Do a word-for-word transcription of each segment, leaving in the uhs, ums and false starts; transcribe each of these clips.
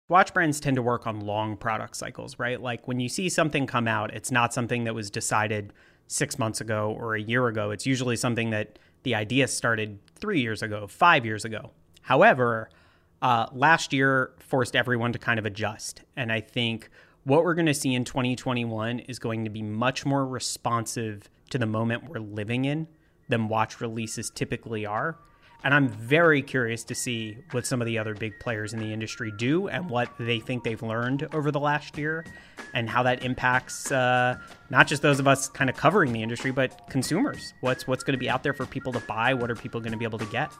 Watch brands tend to work on long product cycles, right? Like when you see something come out, it's not something that was decided six months ago or a year ago. It's usually something that the idea started three years ago, five years ago. However, uh, last year forced everyone to kind of adjust. And I think what we're going to see in twenty twenty-one is going to be much more responsive to the moment we're living in than watch releases typically are. And I'm very curious to see what some of the other big players in the industry do and what they think they've learned over the last year and how that impacts uh, not just those of us kind of covering the industry, but consumers. What's what's going to be out there for people to buy? What are people going to be able to get?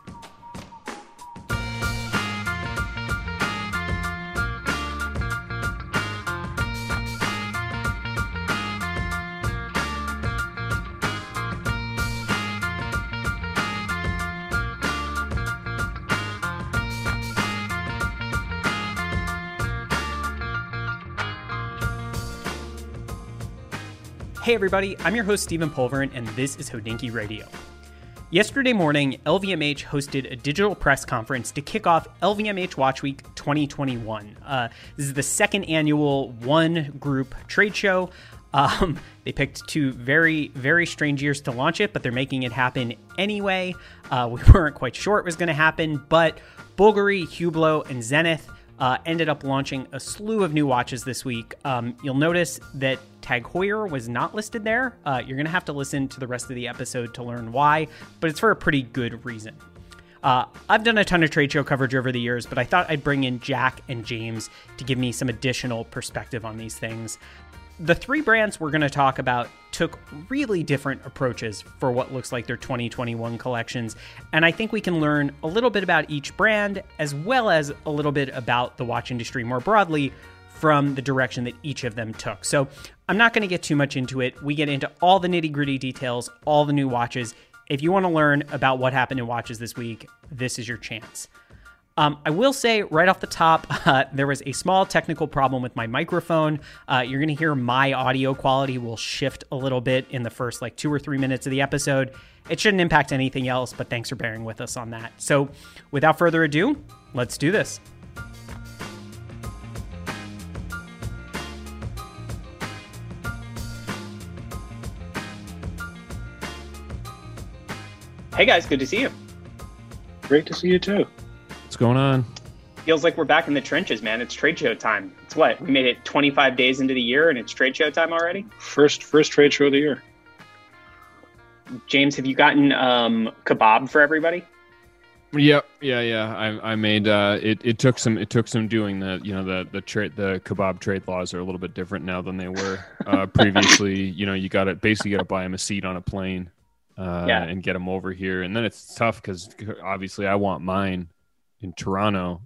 Hey everybody, I'm your host Stephen Pulverin, and this is Hodinkee Radio. Yesterday morning, L V M H hosted a digital press conference to kick off L V M H Watch Week twenty twenty-one. Uh, this is the second annual One Group trade show. Um, they picked two very, very strange years to launch it, but they're making it happen anyway. Uh, we weren't quite sure it was going to happen, but Bulgari, Hublot, and Zenith Uh, ended up launching a slew of new watches this week. Um, you'll notice that Tag Heuer was not listed there. Uh, you're going to have to listen to the rest of the episode to learn why, but it's for a pretty good reason. Uh, I've done a ton of trade show coverage over the years, but I thought I'd bring in Jack and James to give me some additional perspective on these things. The three brands we're going to talk about took really different approaches for what looks like their twenty twenty-one collections, and I think we can learn a little bit about each brand as well as a little bit about the watch industry more broadly from the direction that each of them took. So I'm not going to get too much into it. We get into all the nitty-gritty details, all the new watches. If you want to learn about what happened in watches this week, this is your chance. Um, I will say right off the top, uh, there was a small technical problem with my microphone. Uh, you're going to hear my audio quality will shift a little bit in the first like two or three minutes of the episode. It shouldn't impact anything else, but thanks for bearing with us on that. So without further ado, let's do this. Hey guys, good to see you. Great to see you too. What's going on? Feels like we're back in the trenches, man. It's trade show time. It's what? We made it twenty-five days into the year and it's trade show time already? First first trade show of the year. James, have you gotten um, kebab for everybody? Yep, yeah, yeah. I I made uh it, it took some it took some doing. The you know the the trade the kebab trade laws are a little bit different now than they were uh, previously. You know, you got to basically got to buy them a seat on a plane uh, yeah. and get them over here, and then it's tough because obviously I want mine in Toronto.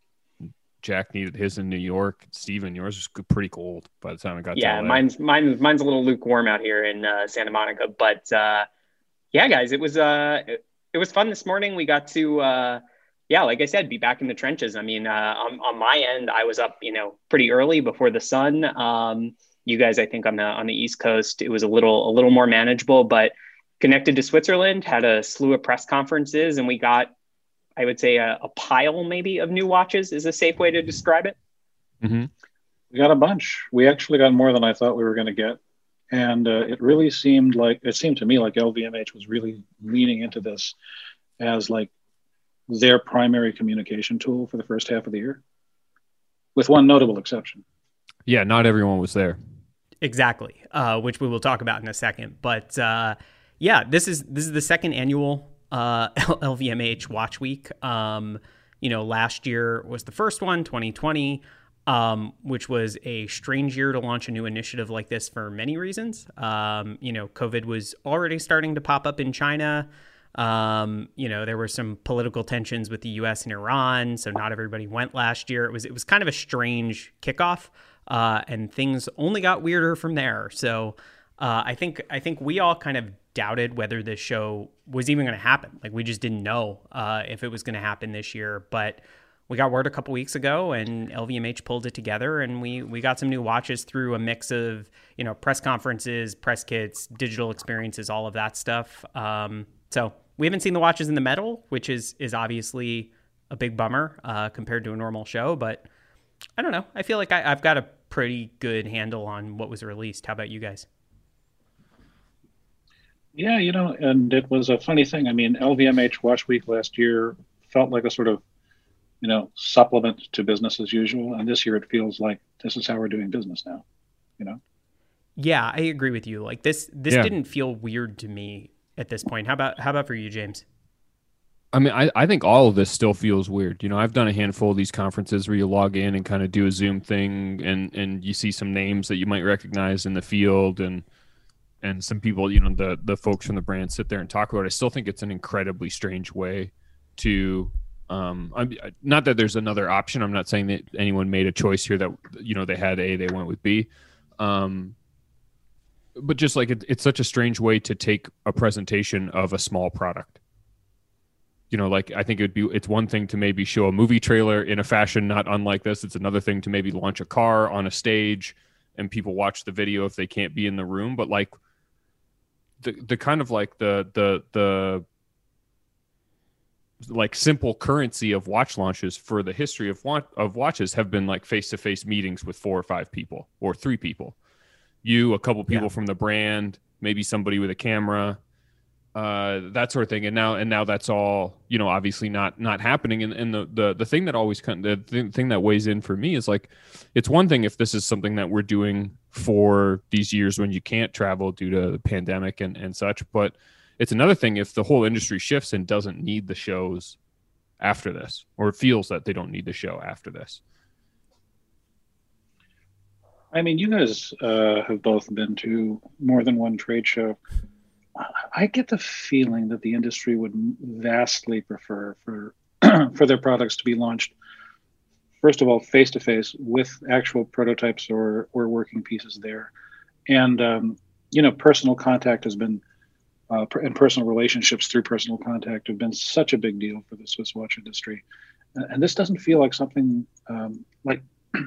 Jack needed his in New York. Steven, yours was pretty cold by the time I got yeah, to L A. mine's mine mine's a little lukewarm out here in uh, Santa Monica, but uh, yeah, guys, it was uh it, it was fun this morning. We got to uh, yeah, like I said, be back in the trenches. I mean, uh, on, on my end, I was up, you know, pretty early before the sun. Um, you guys, I think on the on the East Coast, it was a little a little more manageable, but connected to Switzerland, had a slew of press conferences, and we got, I would say, a, a pile maybe of new watches is a safe way to describe it. Mm-hmm. We got a bunch. We actually got more than I thought we were going to get. And uh, it really seemed like, it seemed to me like L V M H was really leaning into this as like their primary communication tool for the first half of the year, with one notable exception. Yeah, not everyone was there. Exactly, uh, which we will talk about in a second. But uh, yeah, this is this is the second annual uh L V M H Watch Week. Um you know, last year was the first one, twenty twenty, um which was a strange year to launch a new initiative like this for many reasons. Um you know, COVID was already starting to pop up in China. Um you know, there were some political tensions with the U S and Iran, so not everybody went last year. It was it was kind of a strange kickoff, uh and things only got weirder from there. So uh I think I think we all kind of doubted whether this show was even going to happen. Like, we just didn't know uh, if it was going to happen this year, but we got word a couple weeks ago and L V M H pulled it together, and we, we got some new watches through a mix of, you know, press conferences, press kits, digital experiences, all of that stuff. Um, so we haven't seen the watches in the metal, which is, is obviously a big bummer uh, compared to a normal show, but I don't know. I feel like I, I've got a pretty good handle on what was released. How about you guys? Yeah, you know, and it was a funny thing. I mean, L V M H Watch Week last year felt like a sort of, you know, supplement to business as usual. And this year it feels like this is how we're doing business now, you know? Yeah, I agree with you. Like this, this Yeah. didn't feel weird to me at this point. How about, how about for you, James? I mean, I, I think all of this still feels weird. You know, I've done a handful of these conferences where you log in and kind of do a Zoom thing, and, and you see some names that you might recognize in the field, and and some people, you know, the the folks from the brand sit there and talk about it. I still think it's an incredibly strange way to, um, I'm, not that there's another option. I'm not saying that anyone made a choice here that, you know, they had A, they went with B. Um, but just like it, it's such a strange way to take a presentation of a small product. You know, like I think it'd be, it's one thing to maybe show a movie trailer in a fashion not unlike this. It's another thing to maybe launch a car on a stage and people watch the video if they can't be in the room. But like the the kind of like the the the like simple currency of watch launches for the history of wa- of watches have been like face to face meetings with four or five people or three people. You, a couple people Yeah. from the brand, maybe somebody with a camera. Uh, that sort of thing, and now and now that's all, you know, obviously not not happening. And, and the, the the thing that always kind of, the th- thing that weighs in for me is like, it's one thing if this is something that we're doing for these years when you can't travel due to the pandemic and, and such, but it's another thing if the whole industry shifts and doesn't need the shows after this, or feels that they don't need the show after this. I mean, you guys uh, have both been to more than one trade show. I get the feeling that the industry would vastly prefer for for their products to be launched, first of all, face to face with actual prototypes or or working pieces there, and um, you know, personal contact has been uh, and personal relationships through personal contact have been such a big deal for the Swiss watch industry, and this doesn't feel like something um, like.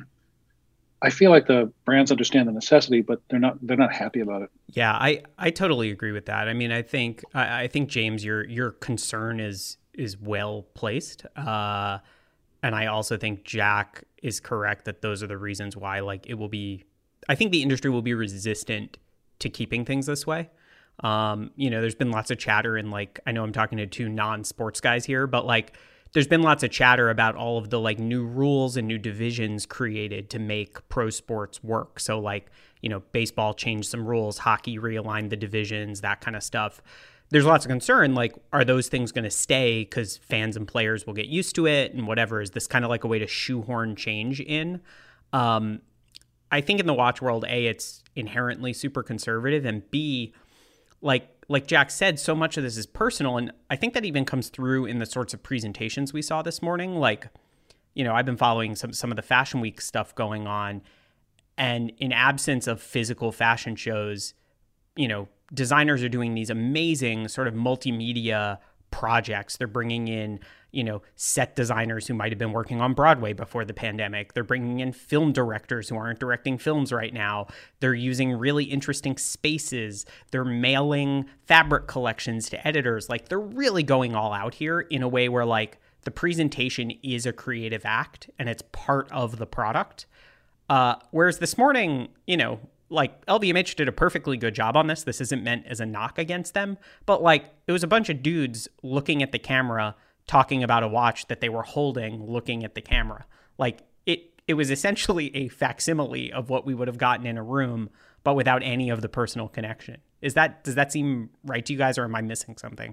I feel like the brands understand the necessity, but they're not they're not happy about it. Yeah, I, I totally agree with that. I mean, I think I, I think James, your your concern is is well placed, uh, and I also think Jack is correct that those are the reasons why. Like, it will be, I think the industry will be resistant to keeping things this way. Um, you know, there's been lots of chatter, and like I know I'm talking to two non-sports guys here, but like. There's been lots of chatter about all of the like new rules and new divisions created to make pro sports work. So like, you know, baseball changed some rules, hockey realigned the divisions, that kind of stuff. There's lots of concern, like, are those things going to stay because fans and players will get used to it and whatever? Is this kind of like a way to shoehorn change in? Um, I think in the watch world, A, it's inherently super conservative, and B, like, like Jack said, so much of this is personal. And I think that even comes through in the sorts of presentations we saw this morning. Like, you know, I've been following some, some of the Fashion Week stuff going on. And in absence of physical fashion shows, you know, designers are doing these amazing sort of multimedia projects. They're bringing in, you know, set designers who might have been working on Broadway before the pandemic. They're bringing in film directors who aren't directing films right now. They're using really interesting spaces. They're mailing fabric collections to editors. Like, they're really going all out here in a way where, like, the presentation is a creative act and it's part of the product. Uh, whereas this morning, you know, like L V M H did a perfectly good job on this. This isn't meant as a knock against them, but like it was a bunch of dudes looking at the camera, talking about a watch that they were holding, looking at the camera. Like it, it was essentially a facsimile of what we would have gotten in a room, but without any of the personal connection. Is that, does that seem right to you guys, or am I missing something?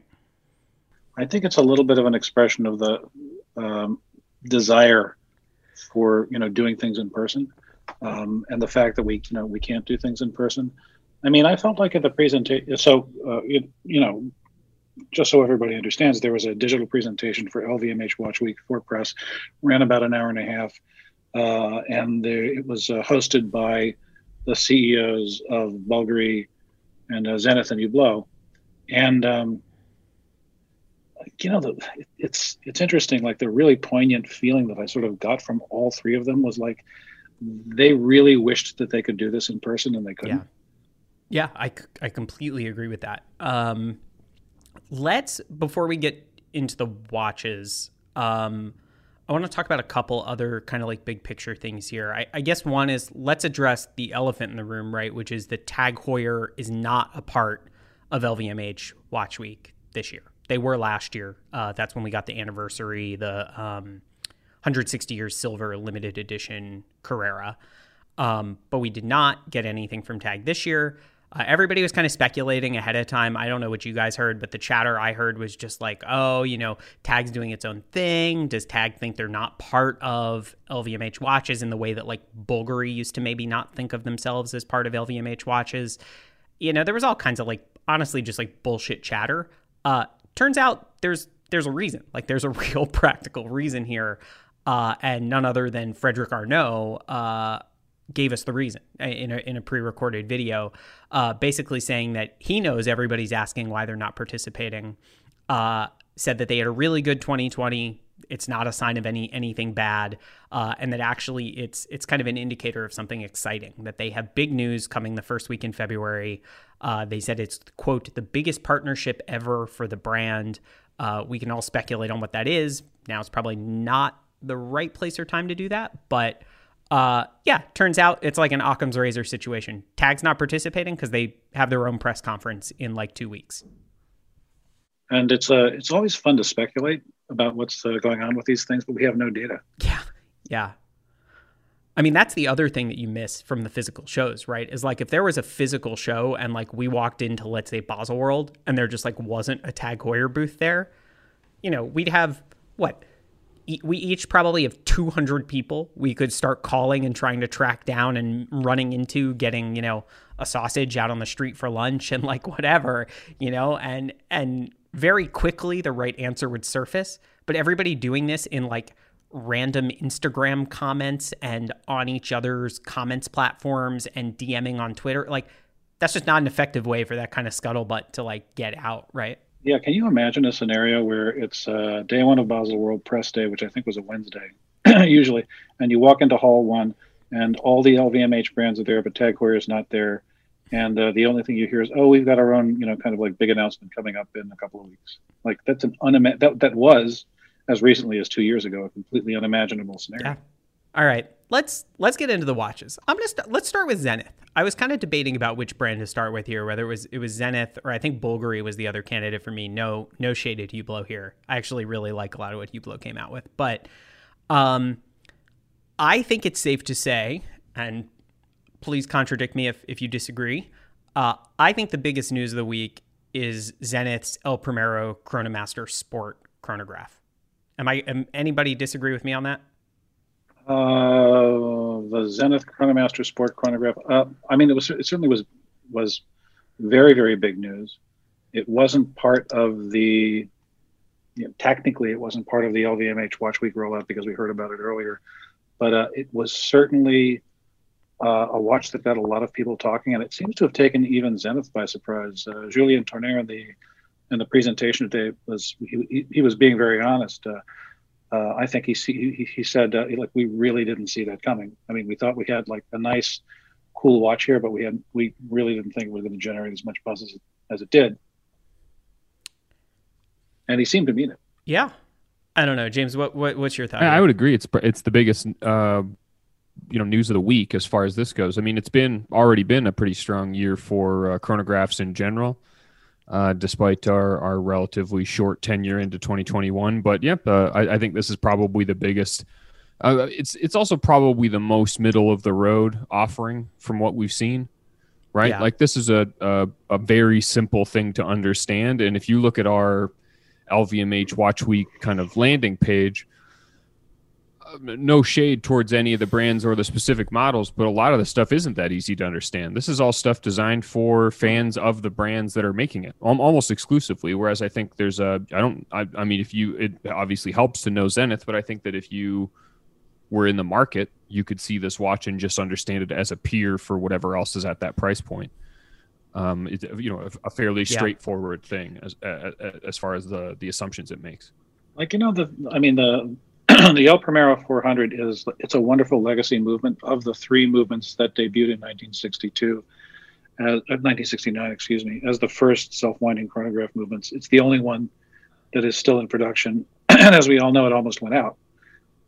I think it's a little bit of an expression of the um, desire for, you know, doing things in person. Um, and the fact that we, you know, we can't do things in person. I mean, I felt like at the presentation, so, uh, it, you know, just so everybody understands, there was a digital presentation for L V M H Watch Week for press, ran about an hour and a half. Uh, and there, it was uh, hosted by the C E Os of Bulgari and uh, Zenith and Hublot. And, um, you know, the, it's, it's interesting, like the really poignant feeling that I sort of got from all three of them was like, they really wished that they could do this in person and they couldn't. Yeah, yeah, I, I completely agree with that. Um, let's, before we get into the watches, um, I want to talk about a couple other kind of like big picture things here. I, I guess one is let's address the elephant in the room, right? Which is that Tag Heuer is not a part of L V M H Watch Week this year. They were last year. Uh, that's when we got the anniversary, the um, one hundred sixty years silver limited edition Carrera. Um, but we did not get anything from Tag this year. Uh, everybody was kind of speculating ahead of time. I don't know what you guys heard, but the chatter I heard was just like, oh, you know, Tag's doing its own thing. Does Tag think they're not part of L V M H watches in the way that like Bulgari used to maybe not think of themselves as part of L V M H watches? You know, there was all kinds of like, honestly, just like bullshit chatter. Uh, turns out there's there's a reason. Like there's a real practical reason here. Uh, and none other than Frederick Arnault, uh, gave us the reason in a, in a pre-recorded video, uh, basically saying that he knows everybody's asking why they're not participating, uh, said that they had a really good twenty twenty. It's not a sign of any anything bad, uh, and that actually it's it's kind of an indicator of something exciting, that they have big news coming the first week in February. Uh, they said it's, quote, the biggest partnership ever for the brand. Uh, we can all speculate on what that is. Now it's probably not the right place or time to do that, but Uh, yeah, turns out it's like an Occam's razor situation. Tag's not participating because they have their own press conference in like two weeks. And it's uh, it's always fun to speculate about what's uh, going on with these things, but we have no data. Yeah, yeah. I mean, that's the other thing that you miss from the physical shows, right? Is like if there was a physical show and like we walked into, let's say, Baselworld and there just like wasn't a Tag Heuer booth there, you know, we'd have what? We each probably have two hundred people we could start calling and trying to track down and running into, getting, you know, a sausage out on the street for lunch and like whatever, you know, and and very quickly the right answer would surface. But everybody doing this in like random Instagram comments and on each other's comments platforms and DMing on Twitter, like that's just not an effective way for that kind of scuttlebutt to like get out, right? Yeah, can you imagine a scenario where it's uh, day one of Baselworld press day, which I think was a Wednesday, usually, and you walk into hall one, and all the L V M H brands are there, but Tag Heuer is not there, and uh, the only thing you hear is, "Oh, we've got our own, you know, kind of like big announcement coming up in a couple of weeks." Like that's an unima- that that was as recently as two years ago a completely unimaginable scenario. Yeah. All right, let's let's get into the watches. I'm gonna st- let's start with Zenith. I was kind of debating about which brand to start with here, whether it was it was Zenith or I think Bulgari was the other candidate for me. No, no shade at Hublot here. I actually really like a lot of what Hublot came out with, but um, I think it's safe to say, and please contradict me if if you disagree. Uh, I think the biggest news of the week is Zenith's El Primero Chronomaster Sport chronograph. Am I? Am anybody disagree with me on that? Uh, the Zenith Chronomaster Sport chronograph. Uh, I mean, it was it certainly was was very very big news. It wasn't part of the. You know, technically, it wasn't part of the L V M H Watch Week rollout because we heard about it earlier, but uh, it was certainly uh, a watch that got a lot of people talking, and it seems to have taken even Zenith by surprise. Uh, Julien Tourneur in the in the presentation today was he, he, he was being very honest. Uh, Uh, I think he he, he said uh, like we really didn't see that coming. I mean, we thought we had like a nice, cool watch here, but we had we really didn't think it was going to generate as much buzz as it, as it did. And he seemed to mean it. Yeah, I don't know, James. What, what what's your thought? I, I would agree. It's it's the biggest uh, you know news of the week as far as this goes. I mean, it's been already been a pretty strong year for uh, chronographs in general. Uh, despite our, our relatively short tenure into twenty twenty-one. But yep, uh, I, I think this is probably the biggest. Uh, it's it's also probably the most middle of the road offering from what we've seen, right? Yeah. Like this is a, a a very simple thing to understand. And if you look at our L V M H Watch Week kind of landing page, no shade towards any of the brands or the specific models, but a lot of the stuff isn't that easy to understand. This is all stuff designed for fans of the brands that are making it, almost exclusively. Whereas I think there's a, I don't, I, I mean, if you, it obviously helps to know Zenith, but I think that if you were in the market, you could see this watch and just understand it as a peer for whatever else is at that price point. Um, it's, you know, a, a fairly Yeah. straightforward thing as, as as far as the the assumptions it makes. Like you know the I mean the. The El Primero four hundred is it's a wonderful legacy movement of the three movements that debuted in nineteen sixty-two, as, uh, nineteen sixty-nine, excuse me, as the first self-winding chronograph movements. It's the only one that is still in production, and as we all know, it almost went out.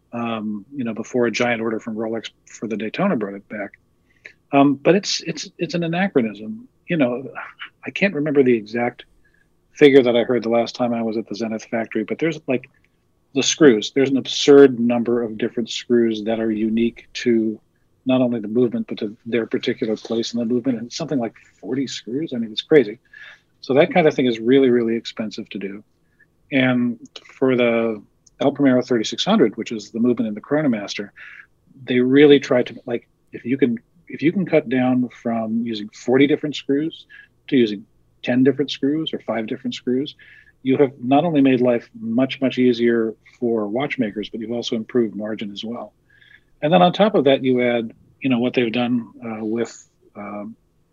um, you know, before a giant order from Rolex for the Daytona brought it back. Um, but it's it's it's an anachronism. You know, I can't remember the exact figure that I heard the last time I was at the Zenith factory, but there's like the screws. There's an absurd number of different screws that are unique to not only the movement, but to their particular place in the movement. And it's something like forty screws. I mean, it's crazy. So that kind of thing is really, really expensive to do. And for the El Primero thirty-six hundred, which is the movement in the Chronomaster, they really tried to, like, if you can if you can cut down from using forty different screws to using ten different screws or five different screws, you have not only made life much, much easier for watchmakers, but you've also improved margin as well. And then on top of that, you add, you know, what they've done uh, with um,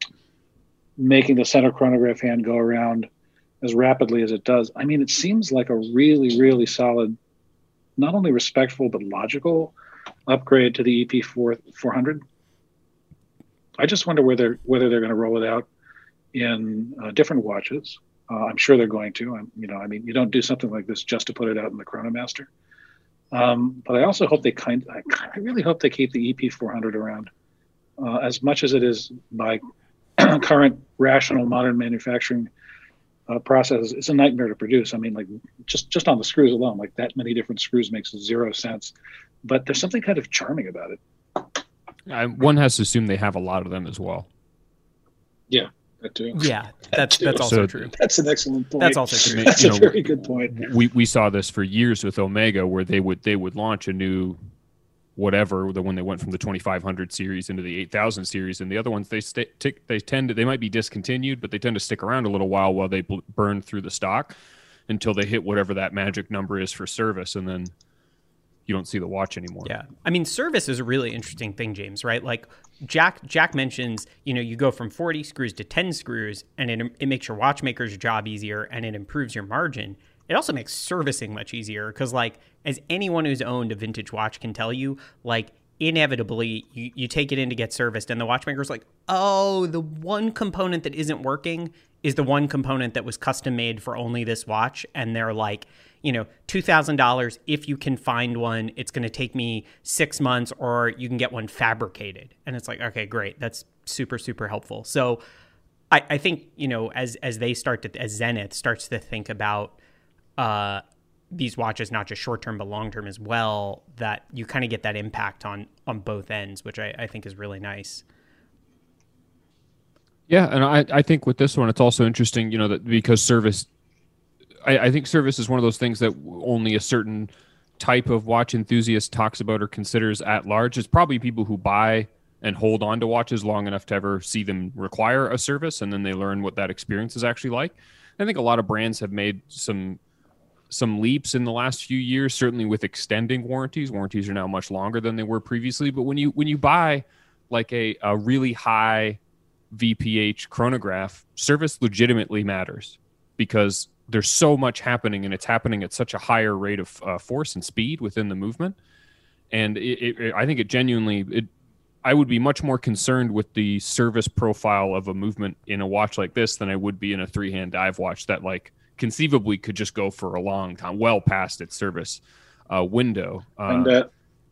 making the center chronograph hand go around as rapidly as it does. I mean, it seems like a really, really solid, not only respectful, but logical upgrade to the E P four hundred. I just wonder whether whether they're going to roll it out in uh, different watches. Uh, I'm sure they're going to. I'm, you know, I mean, you don't do something like this just to put it out in the Chronomaster. Um, but I also hope they kind. I, I really hope they keep the E P four hundred around uh, as much as it is by current rational modern manufacturing uh, processes. It's a nightmare to produce. I mean, like just just on the screws alone, like that many different screws makes zero sense. But there's something kind of charming about it. I, one has to assume they have a lot of them as well. Yeah, that too. Yeah, That that's too. that's also So- true. That's an excellent point. That's also true. That's You a know, very good point. We we saw this for years with Omega, where they would they would launch a new whatever the when they went from the twenty-five hundred series into the eight thousand series, and the other ones they stay, tick, they tend to they might be discontinued, but they tend to stick around a little while while they bl- burn through the stock until they hit whatever that magic number is for service, and then you don't see the watch anymore. Yeah. I mean, service is a really interesting thing, James, right? Like Jack Jack mentions, you know, you go from forty screws to ten screws and it, it makes your watchmaker's job easier and it improves your margin. It also makes servicing much easier because, like, as anyone who's owned a vintage watch can tell you, like, inevitably you, you take it in to get serviced and the watchmaker's like, oh, the one component that isn't working is the one component that was custom made for only this watch. And they're like, you know, two thousand dollars if you can find one. It's going to take me six months or you can get one fabricated. And it's like, okay, great. That's super, super helpful. So I, I think, you know, as as they start to, as Zenith starts to think about uh, these watches, not just short term, but long term as well, that you kind of get that impact on on both ends, which I, I think is really nice. Yeah, and I, I think with this one, it's also interesting, you know, that because service, I, I think service is one of those things that only a certain type of watch enthusiast talks about or considers at large. It's probably people who buy and hold on to watches long enough to ever see them require a service, and then they learn what that experience is actually like. I think a lot of brands have made some some leaps in the last few years, certainly with extending warranties. Warranties are now much longer than they were previously. But when you when you buy like a, a really high V P H chronograph, service legitimately matters because there's so much happening, and it's happening at such a higher rate of uh, force and speed within the movement. And it, it, I think it genuinely, it, I would be much more concerned with the service profile of a movement in a watch like this than I would be in a three-hand dive watch that, like, conceivably could just go for a long time, well past its service uh, window. Uh, And, uh,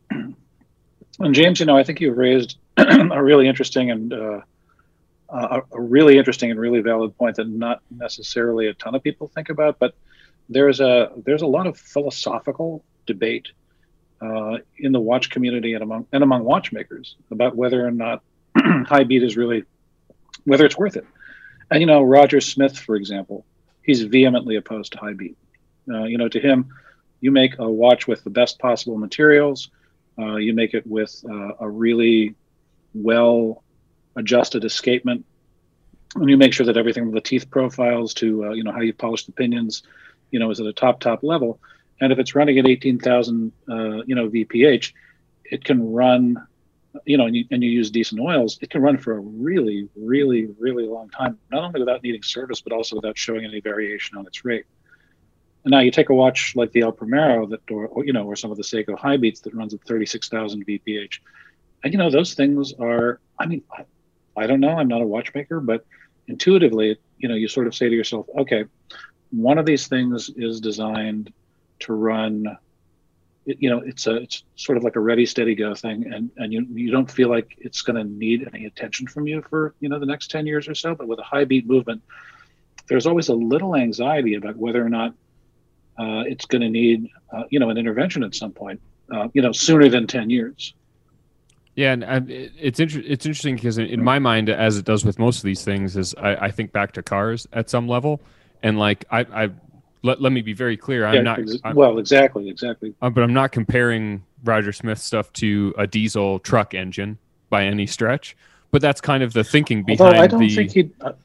and James, you know, I think you've raised a really interesting and uh, a, a really interesting and really valid point that not necessarily a ton of people think about, but there's a there's a lot of philosophical debate uh, in the watch community and among and among watchmakers about whether or not high beat is really whether it's worth it. And you know, Roger Smith, for example, he's vehemently opposed to high beat. Uh, you know, to him, you make a watch with the best possible materials. Uh, you make it with uh, a really well adjusted escapement, and you make sure that everything from the teeth profiles to uh, you know how you polish the pinions, you know, is at a top top level. And if it's running at eighteen thousand, uh, you know, V P H, it can run, you know, and you, and you use decent oils, it can run for a really, really, really long time, not only without needing service, but also without showing any variation on its rate. And now you take a watch like the El Primero that, or, or you know, or some of the Seiko high beats that runs at thirty-six thousand V P H. And, you know, those things are, I mean, I, I don't know, I'm not a watchmaker, but intuitively, you know, you sort of say to yourself, okay, one of these things is designed to run it, you know, it's a it's sort of like a ready, steady, go thing, and and you you don't feel like it's going to need any attention from you for you know the next ten years or so. But with a high beat movement, there's always a little anxiety about whether or not uh, it's going to need uh, you know an intervention at some point, uh, you know, sooner than ten years. Yeah, and uh, it's inter- it's interesting because in my mind, as it does with most of these things, is I, I think back to cars at some level, and like I, I let, let me be very clear, I'm yeah, not ex- I'm, well, exactly, exactly. uh, but I'm not comparing Roger Smith stuff to a diesel truck engine by any stretch. But that's kind of the thinking behind. Although I don't the, think he. Uh,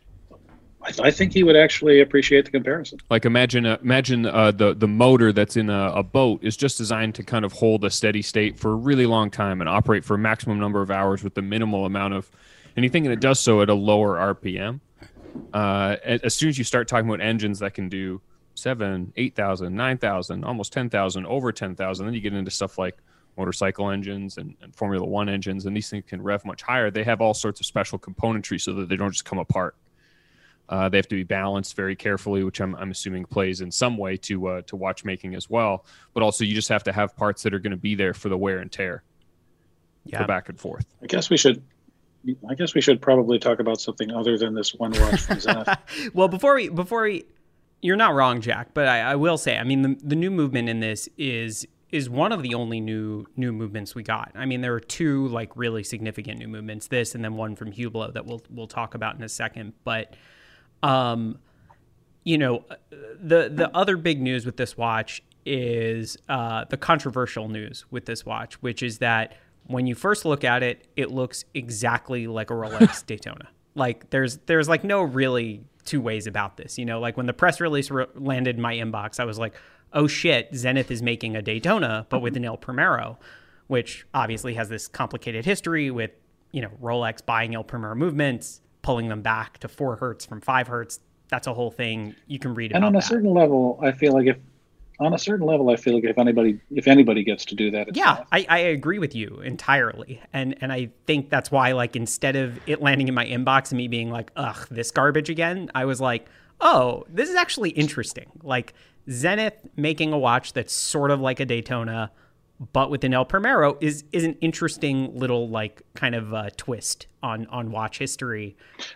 I think he would actually appreciate the comparison. Like imagine, uh, imagine uh, the the motor that's in a, a boat is just designed to kind of hold a steady state for a really long time and operate for a maximum number of hours with the minimal amount of anything, and it does so at a lower R P M. Uh, as soon as you start talking about engines that can do seven, eight thousand, nine thousand, almost ten thousand, over ten thousand, then you get into stuff like motorcycle engines and, and Formula One engines, and these things can rev much higher. They have all sorts of special componentry so that they don't just come apart. Uh, they have to be balanced very carefully, which I'm, I'm assuming plays in some way to uh, to watchmaking as well. But also, you just have to have parts that are going to be there for the wear and tear, yeah. for back and forth. I guess we should. I guess we should probably talk about something other than this one watch from Zenith. Well, before we before we, you're not wrong, Jack. But I, I will say, I mean, the the new movement in this is is one of the only new new movements we got. I mean, there are two like really significant new movements. This and then one from Hublot that we'll we'll talk about in a second, but. Um, you know, the the other big news with this watch is uh, the controversial news with this watch, which is that when you first look at it, it looks exactly like a Rolex Daytona. Like there's there's like no really two ways about this. You know, like when the press release re- landed in my inbox, I was like, oh shit, Zenith is making a Daytona, but with an Il Primero, which obviously has this complicated history with, you know, Rolex buying Il Primero movements, pulling them back to four hertz from five hertz. That's a whole thing you can read about. And on a that. certain level, I feel like if on a certain level, I feel like if anybody if anybody gets to do that, it's yeah, I, I agree with you entirely. And and I think that's why, like, instead of it landing in my inbox and me being like, ugh, this garbage again, I was like, oh, this is actually interesting. Like Zenith making a watch that's sort of like a Daytona, but with an Il Primero is is an interesting little like kind of uh, twist on on watch history.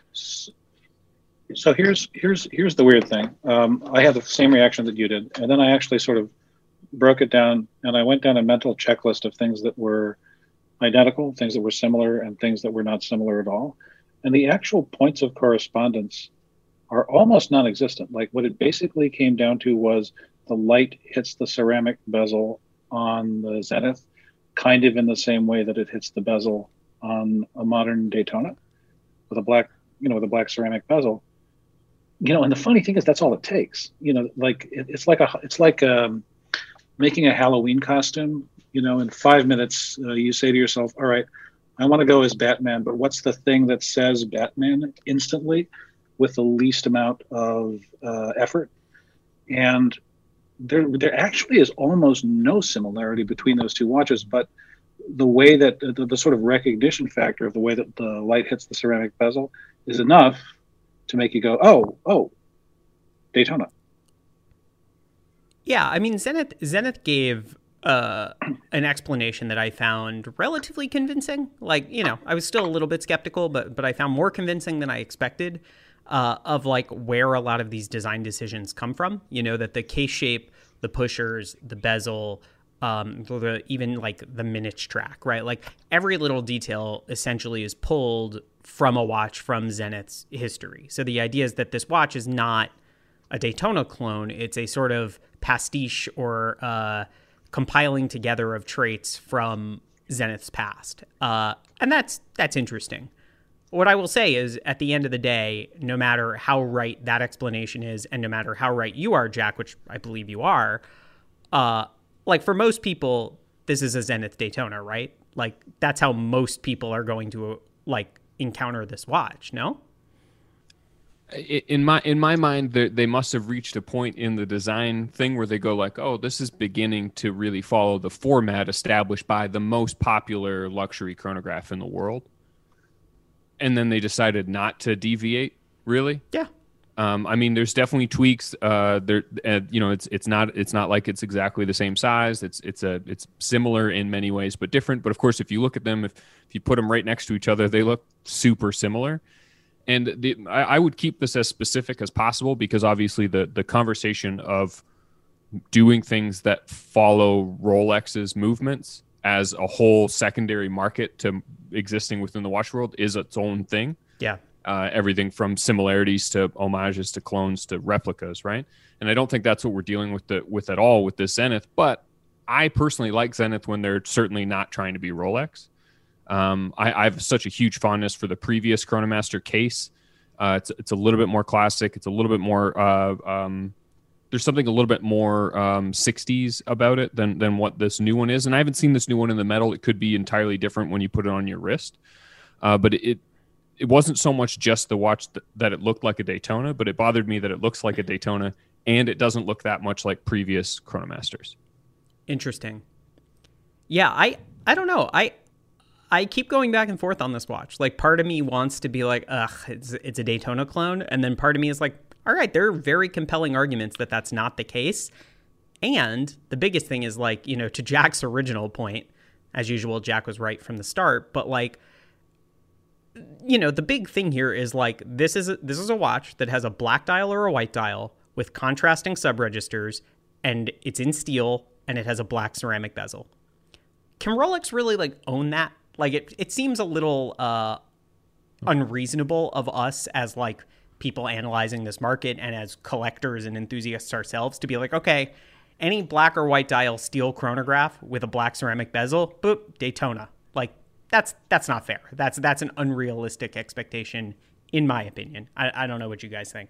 So here's here's here's the weird thing. Um, I had the same reaction that you did, and then I actually sort of broke it down, and I went down a mental checklist of things that were identical, things that were similar, and things that were not similar at all. And the actual points of correspondence are almost non-existent. Like what it basically came down to was the light hits the ceramic bezel on the Zenith, kind of in the same way that it hits the bezel on a modern Daytona with a black, you know, with a black ceramic bezel. You know, and the funny thing is that's all it takes. You know, like it, it's like a, it's like um, making a Halloween costume. You know, in five minutes, uh, you say to yourself, "All right, I want to go as Batman, but what's the thing that says Batman instantly, with the least amount of uh, effort?" And there there actually is almost no similarity between those two watches, but the way that the, the sort of recognition factor of the way that the light hits the ceramic bezel is enough to make you go, oh, oh, Daytona. Yeah, I mean, Zenith Zenith gave uh, an explanation that I found relatively convincing. Like, you know, I was still a little bit skeptical, but but I found more convincing than I expected. Uh, of like where a lot of these design decisions come from, you know, that the case shape, the pushers, the bezel, um, the, even like the minutes track, right? Like every little detail essentially is pulled from a watch from Zenith's history. So the idea is that this watch is not a Daytona clone. It's a sort of pastiche or uh, compiling together of traits from Zenith's past. Uh, and that's that's interesting. What I will say is, at the end of the day, no matter how right that explanation is, and no matter how right you are, Jack, which I believe you are, uh, like for most people, this is a Zenith Daytona, right? Like that's how most people are going to like encounter this watch. No? In my in my mind, they must have reached a point in the design thing where they go like, oh, this is beginning to really follow the format established by the most popular luxury chronograph in the world. And then they decided not to deviate, really? Yeah. Um, I mean, there's definitely tweaks. Uh, there, uh, you know, it's it's not it's not like it's exactly the same size. It's it's a it's similar in many ways, but different. But of course, if you look at them, if if you put them right next to each other, they look super similar. And the, I, I would keep this as specific as possible because obviously the the conversation of doing things that follow Rolex's movements as a whole secondary market to existing within the watch world is its own thing. Yeah. Uh, everything from similarities to homages to clones to replicas, right? And I don't think that's what we're dealing with the, with at all with this Zenith. But I personally like Zenith when they're certainly not trying to be Rolex. Um, I, I have such a huge fondness for the previous Chronomaster case. Uh, it's it's a little bit more classic. It's a little bit more. Uh, um, there's something a little bit more um, sixties about it than than what this new one is. And I haven't seen this new one in the metal. It could be entirely different when you put it on your wrist. Uh, but it. It wasn't so much just the watch th- that it looked like a Daytona, but it bothered me that it looks like a Daytona and it doesn't look that much like previous Chronomasters. Interesting. Yeah, I I don't know. I I keep going back and forth on this watch. Like, part of me wants to be like, ugh, it's it's a Daytona clone, and then part of me is like, all right, there are very compelling arguments that that's not the case. And the biggest thing is, like, you know, to Jack's original point, as usual, Jack was right from the start, but like, you know, the big thing here is like, this is a, this is a watch that has a black dial or a white dial with contrasting subregisters, and it's in steel, and it has a black ceramic bezel. Can Rolex really like own that? Like, it it seems a little uh, unreasonable of us as like people analyzing this market and as collectors and enthusiasts ourselves to be like, okay, any black or white dial steel chronograph with a black ceramic bezel, boop, Daytona. Like, That's that's not fair. That's that's an unrealistic expectation, in my opinion. I, I don't know what you guys think.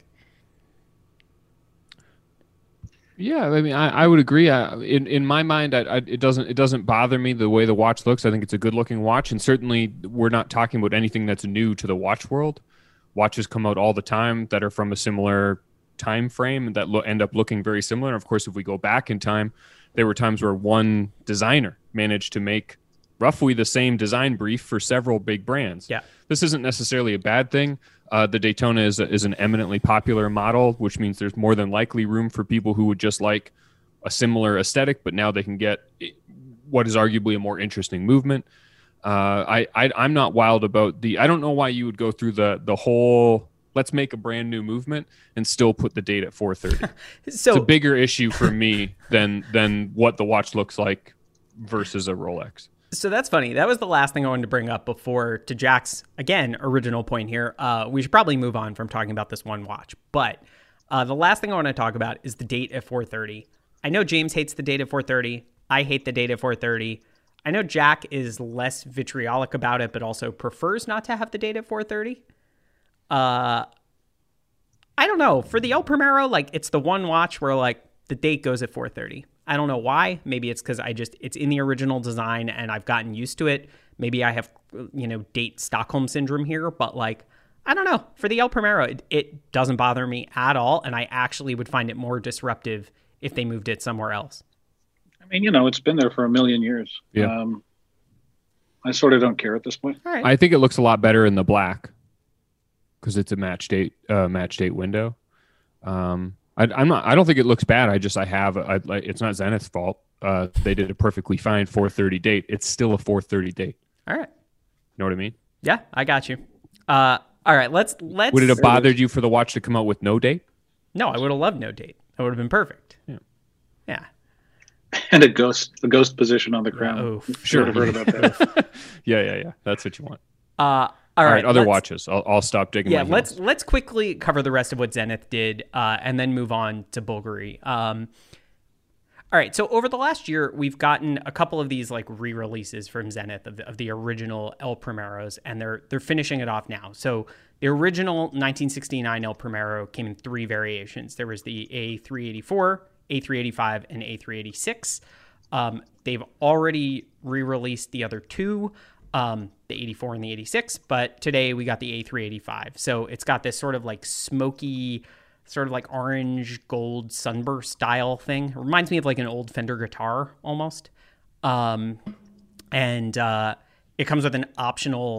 Yeah, I mean, I, I would agree. I, in in my mind, I, I, it doesn't it doesn't bother me the way the watch looks. I think it's a good looking watch, and certainly we're not talking about anything that's new to the watch world. Watches come out all the time that are from a similar time frame that lo- end up looking very similar. And of course, if we go back in time, there were times where one designer managed to make roughly the same design brief for several big brands. Yeah. This isn't necessarily a bad thing. Uh, the Daytona is a, is an eminently popular model, which means there's more than likely room for people who would just like a similar aesthetic, but now they can get what is arguably a more interesting movement. Uh, I, I I'm not wild about the. I don't know why you would go through the the whole let's make a brand new movement and still put the date at four thirty. So it's a bigger issue for me than than what the watch looks like versus a Rolex. So that's funny. That was the last thing I wanted to bring up before, to Jack's, again, original point here. Uh, we should probably move on from talking about this one watch. But uh, the last thing I want to talk about is the date at four thirty. I know James hates the date at four thirty. I hate the date at four thirty. I know Jack is less vitriolic about it, but also prefers not to have the date at four thirty. Uh, I don't know. For the El Primero, like, it's the one watch where, like, the date goes at four thirty. I don't know why. Maybe it's because I just, it's in the original design and I've gotten used to it. Maybe I have, you know, date Stockholm syndrome here, but like, I don't know. For the El Primero, it, it doesn't bother me at all. And I actually would find it more disruptive if they moved it somewhere else. I mean, you know, it's been there for a million years. Yeah. Um, I sort of don't care at this point. All right. I think it looks a lot better in the black because it's a match date, uh, match date window. Um, I, I'm not. I don't think it looks bad. I just. I have. I, like. It's not Zenith's fault. Uh, they did a perfectly fine four thirty date. It's still a four thirty date. All right. You know what I mean? Yeah, I got you. Uh, all right. Let's let's. Would it have bothered you for the watch to come out with no date? No, I would have loved no date. That would have been perfect. Yeah. Yeah. And a ghost, the ghost position on the crown. Oh, Sure, have heard about that. yeah, yeah, yeah. That's what you want. Uh, All all right, right. other let's- watches. I'll, I'll stop digging. Yeah, my let's heels. let's quickly cover the rest of what Zenith did, uh, and then move on to Bulgari. Um, all right, so over the last year, we've gotten a couple of these like re-releases from Zenith of the, of the original El Primeros, and they're they're finishing it off now. So the original nineteen sixty-nine El Primero came in three variations. There was the A three eighty-four, A three eighty-five, and A three eighty-six. Um, they've already re-released the other two. Um, the eighty-four and the eighty-six, but today we got the A three eighty-five. So it's got this sort of like smoky, sort of like orange gold sunburst style thing. It reminds me of like an old Fender guitar almost. Um, and uh, it comes with an optional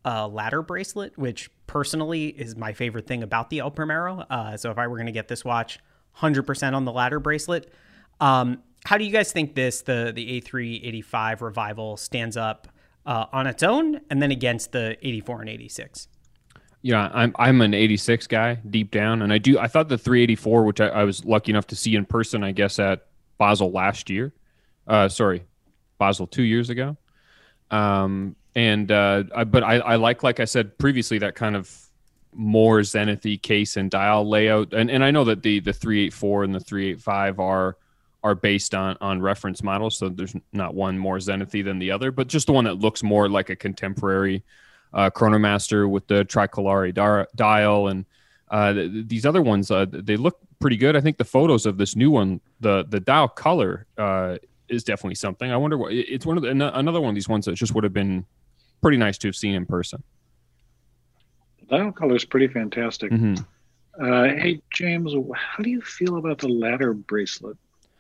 uh, ladder bracelet, which personally is my favorite thing about the El Primero. Uh, so if I were going to get this watch, one hundred percent on the ladder bracelet. Um, how do you guys think this, the the A three eighty-five Revival, stands up uh, on its own and then against the eighty-four and eighty-six? Yeah, I'm I'm an eighty-six guy deep down, and I do I thought the three eighty-four, which I, I was lucky enough to see in person, I guess at Basel last year, uh, sorry, Basel two years ago, um, and uh, I, but I, I like like I said previously that kind of more Zenith-y case and dial layout, and and I know that the the three eighty-four and the three eighty-five are are based on on reference models, so there's not one more Zenith-y than the other, but just the one that looks more like a contemporary Uh, Chronomaster with the Tricolore dar- dial, and uh, th- these other ones, uh, they look pretty good. I think the photos of this new one, the the dial color, uh, is definitely something. I wonder what it's one of the, another one of these ones that just would have been pretty nice to have seen in person. The dial color is pretty fantastic. Mm-hmm. Uh, hey James, how do you feel about the ladder bracelet?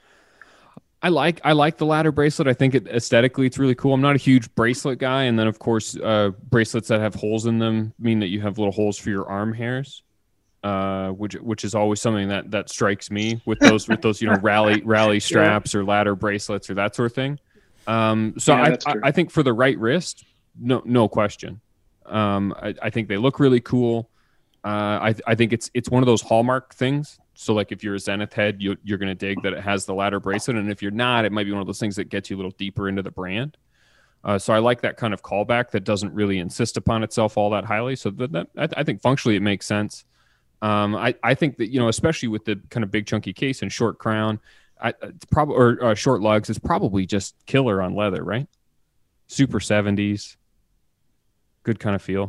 I like I like the ladder bracelet. I think it, aesthetically it's really cool. I'm not a huge bracelet guy, and then of course uh, bracelets that have holes in them mean that you have little holes for your arm hairs, uh, which which is always something that that strikes me with those with those you know rally rally straps yeah. or ladder bracelets or that sort of thing. Um, so yeah, I, I I think for the right wrist, no no question. Um, I, I think they look really cool. Uh, I I think it's it's one of those hallmark things. So like if you're a Zenith head, you, you're going to dig that it has the ladder bracelet. And if you're not, it might be one of those things that gets you a little deeper into the brand. Uh, so I like that kind of callback that doesn't really insist upon itself all that highly. So that, that I, I think functionally it makes sense. Um, I, I think that, you know, especially with the kind of big chunky case and short crown, I, it's probably or uh, short lugs, it's probably just killer on leather, right? Super seventies, good kind of feel.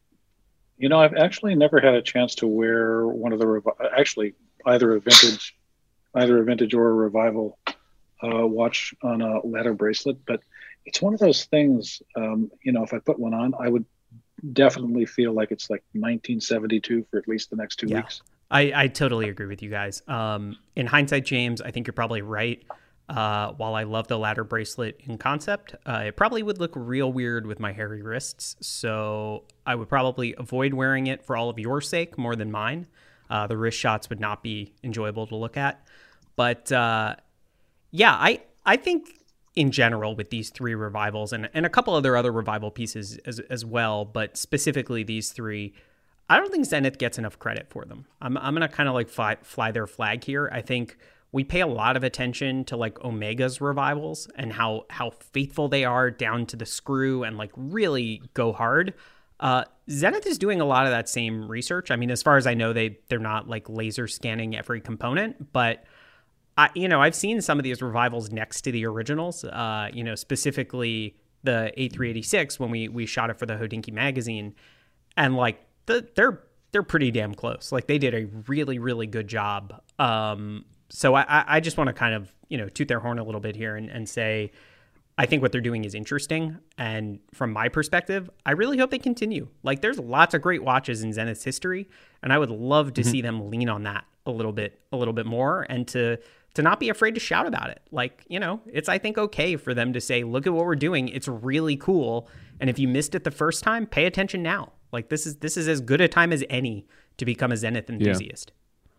You know, I've actually never had a chance to wear one of the revi- actually either a vintage, either a vintage or a Revival uh, watch on a ladder bracelet. But it's one of those things. Um, you know, if I put one on, I would definitely feel like it's like nineteen seventy-two for at least the next two yeah. weeks. I, I totally agree with you guys. Um, in hindsight, James, I think you're probably right. Uh, while I love the ladder bracelet in concept, uh, it probably would look real weird with my hairy wrists. So I would probably avoid wearing it for all of your sake more than mine. Uh, the wrist shots would not be enjoyable to look at. But uh, yeah, I I think in general with these three Revivals and, and a couple other other Revival pieces as, as well, but specifically these three, I don't think Zenith gets enough credit for them. I'm, I'm going to kind of like fly, fly their flag here. I think we pay a lot of attention to like Omega's Revivals and how how faithful they are down to the screw and like really go hard. Uh, Zenith is doing a lot of that same research. I mean, as far as I know, they they're not like laser scanning every component, but I you know I've seen some of these Revivals next to the originals. Uh, you know, specifically the A three eighty-six when we we shot it for the Hodinkee magazine, and like the, they're they're pretty damn close. Like they did a really really good job. Um, So I, I just want to kind of, you know, toot their horn a little bit here and, and say, I think what they're doing is interesting. And from my perspective, I really hope they continue. Like there's lots of great watches in Zenith's history. And I would love to mm-hmm. see them lean on that a little bit, a little bit more and to, to not be afraid to shout about it. Like, you know, it's, I think, okay for them to say, look at what we're doing. It's really cool. And if you missed it the first time, pay attention now. Like this is, this is as good a time as any to become a Zenith enthusiast. Yeah.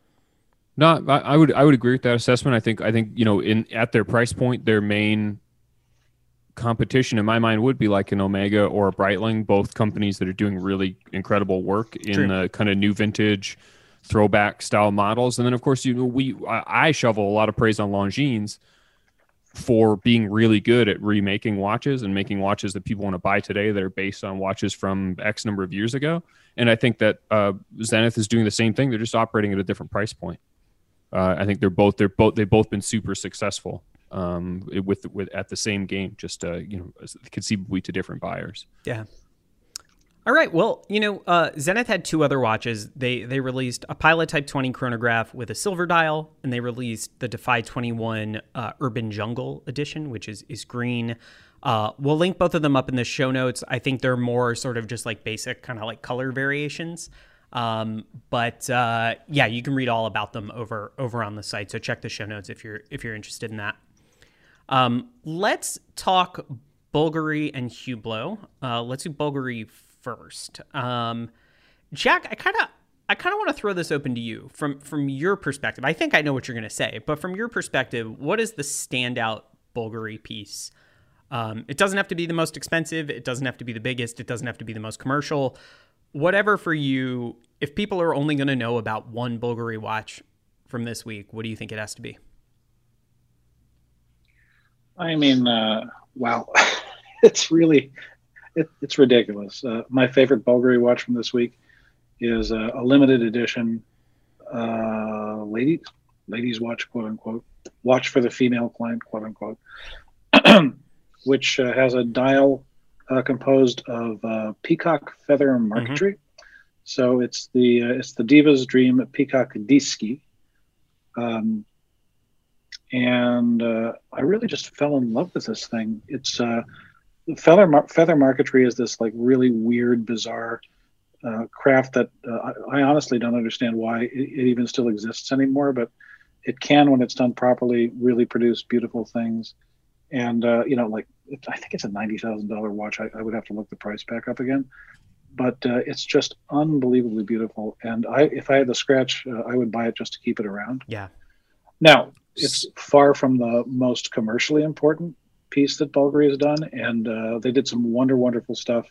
No, I, I would I would agree with that assessment. I think I think you know in at their price point, their main competition in my mind would be like an Omega or a Breitling, both companies that are doing really incredible work in True. the kind of new vintage throwback style models. And then of course you know we I, I shovel a lot of praise on Longines for being really good at remaking watches and making watches that people want to buy today that are based on watches from X number of years ago. And I think that uh, Zenith is doing the same thing. They're just operating at a different price point. Uh, I think they're both they're both they've both been super successful um, with with at the same game, just uh, you know conceivably to different buyers. Yeah. All right. Well, you know, uh, Zenith had two other watches. They they released a Pilot Type twenty chronograph with a silver dial, and they released the Defy twenty-one uh, Urban Jungle edition, which is is green. Uh, we'll link both of them up in the show notes. I think they're more sort of just like basic kind of like color variations. Um, but, uh, yeah, you can read all about them over, over on the site. So check the show notes if you're, if you're interested in that. Um, let's talk Bulgari and Hublot. Uh, let's do Bulgari first. Um, Jack, I kind of I kind of want to throw this open to you from from your perspective. I think I know what you're going to say, but from your perspective, what is the standout Bulgari piece? Um, it doesn't have to be the most expensive. It doesn't have to be the biggest. It doesn't have to be the most commercial. Whatever for you, if people are only going to know about one Bulgari watch from this week, what do you think it has to be? I mean, uh, wow, it's really, it, it's ridiculous. Uh, my favorite Bulgari watch from this week is a, a limited edition uh, ladies ladies watch, quote unquote, watch for the female client, quote unquote, which uh, has a dial uh, composed of uh, peacock feather marquetry. Mm-hmm. So it's the uh, it's the Diva's Dream Peacock Dischi. Um, and uh, I really just fell in love with this thing. It's uh, feather mar- feather marquetry is this like really weird, bizarre uh, craft that uh, I, I honestly don't understand why it, it even still exists anymore. But it can, when it's done properly, really produce beautiful things. And uh, you know, like it, I think it's a ninety thousand dollar watch. I, I would have to look the price back up again. But uh, it's just unbelievably beautiful. And I, if I had the scratch, uh, I would buy it just to keep it around. Yeah. Now, it's far from the most commercially important piece that Bulgari has done. And uh, they did some wonder, wonderful stuff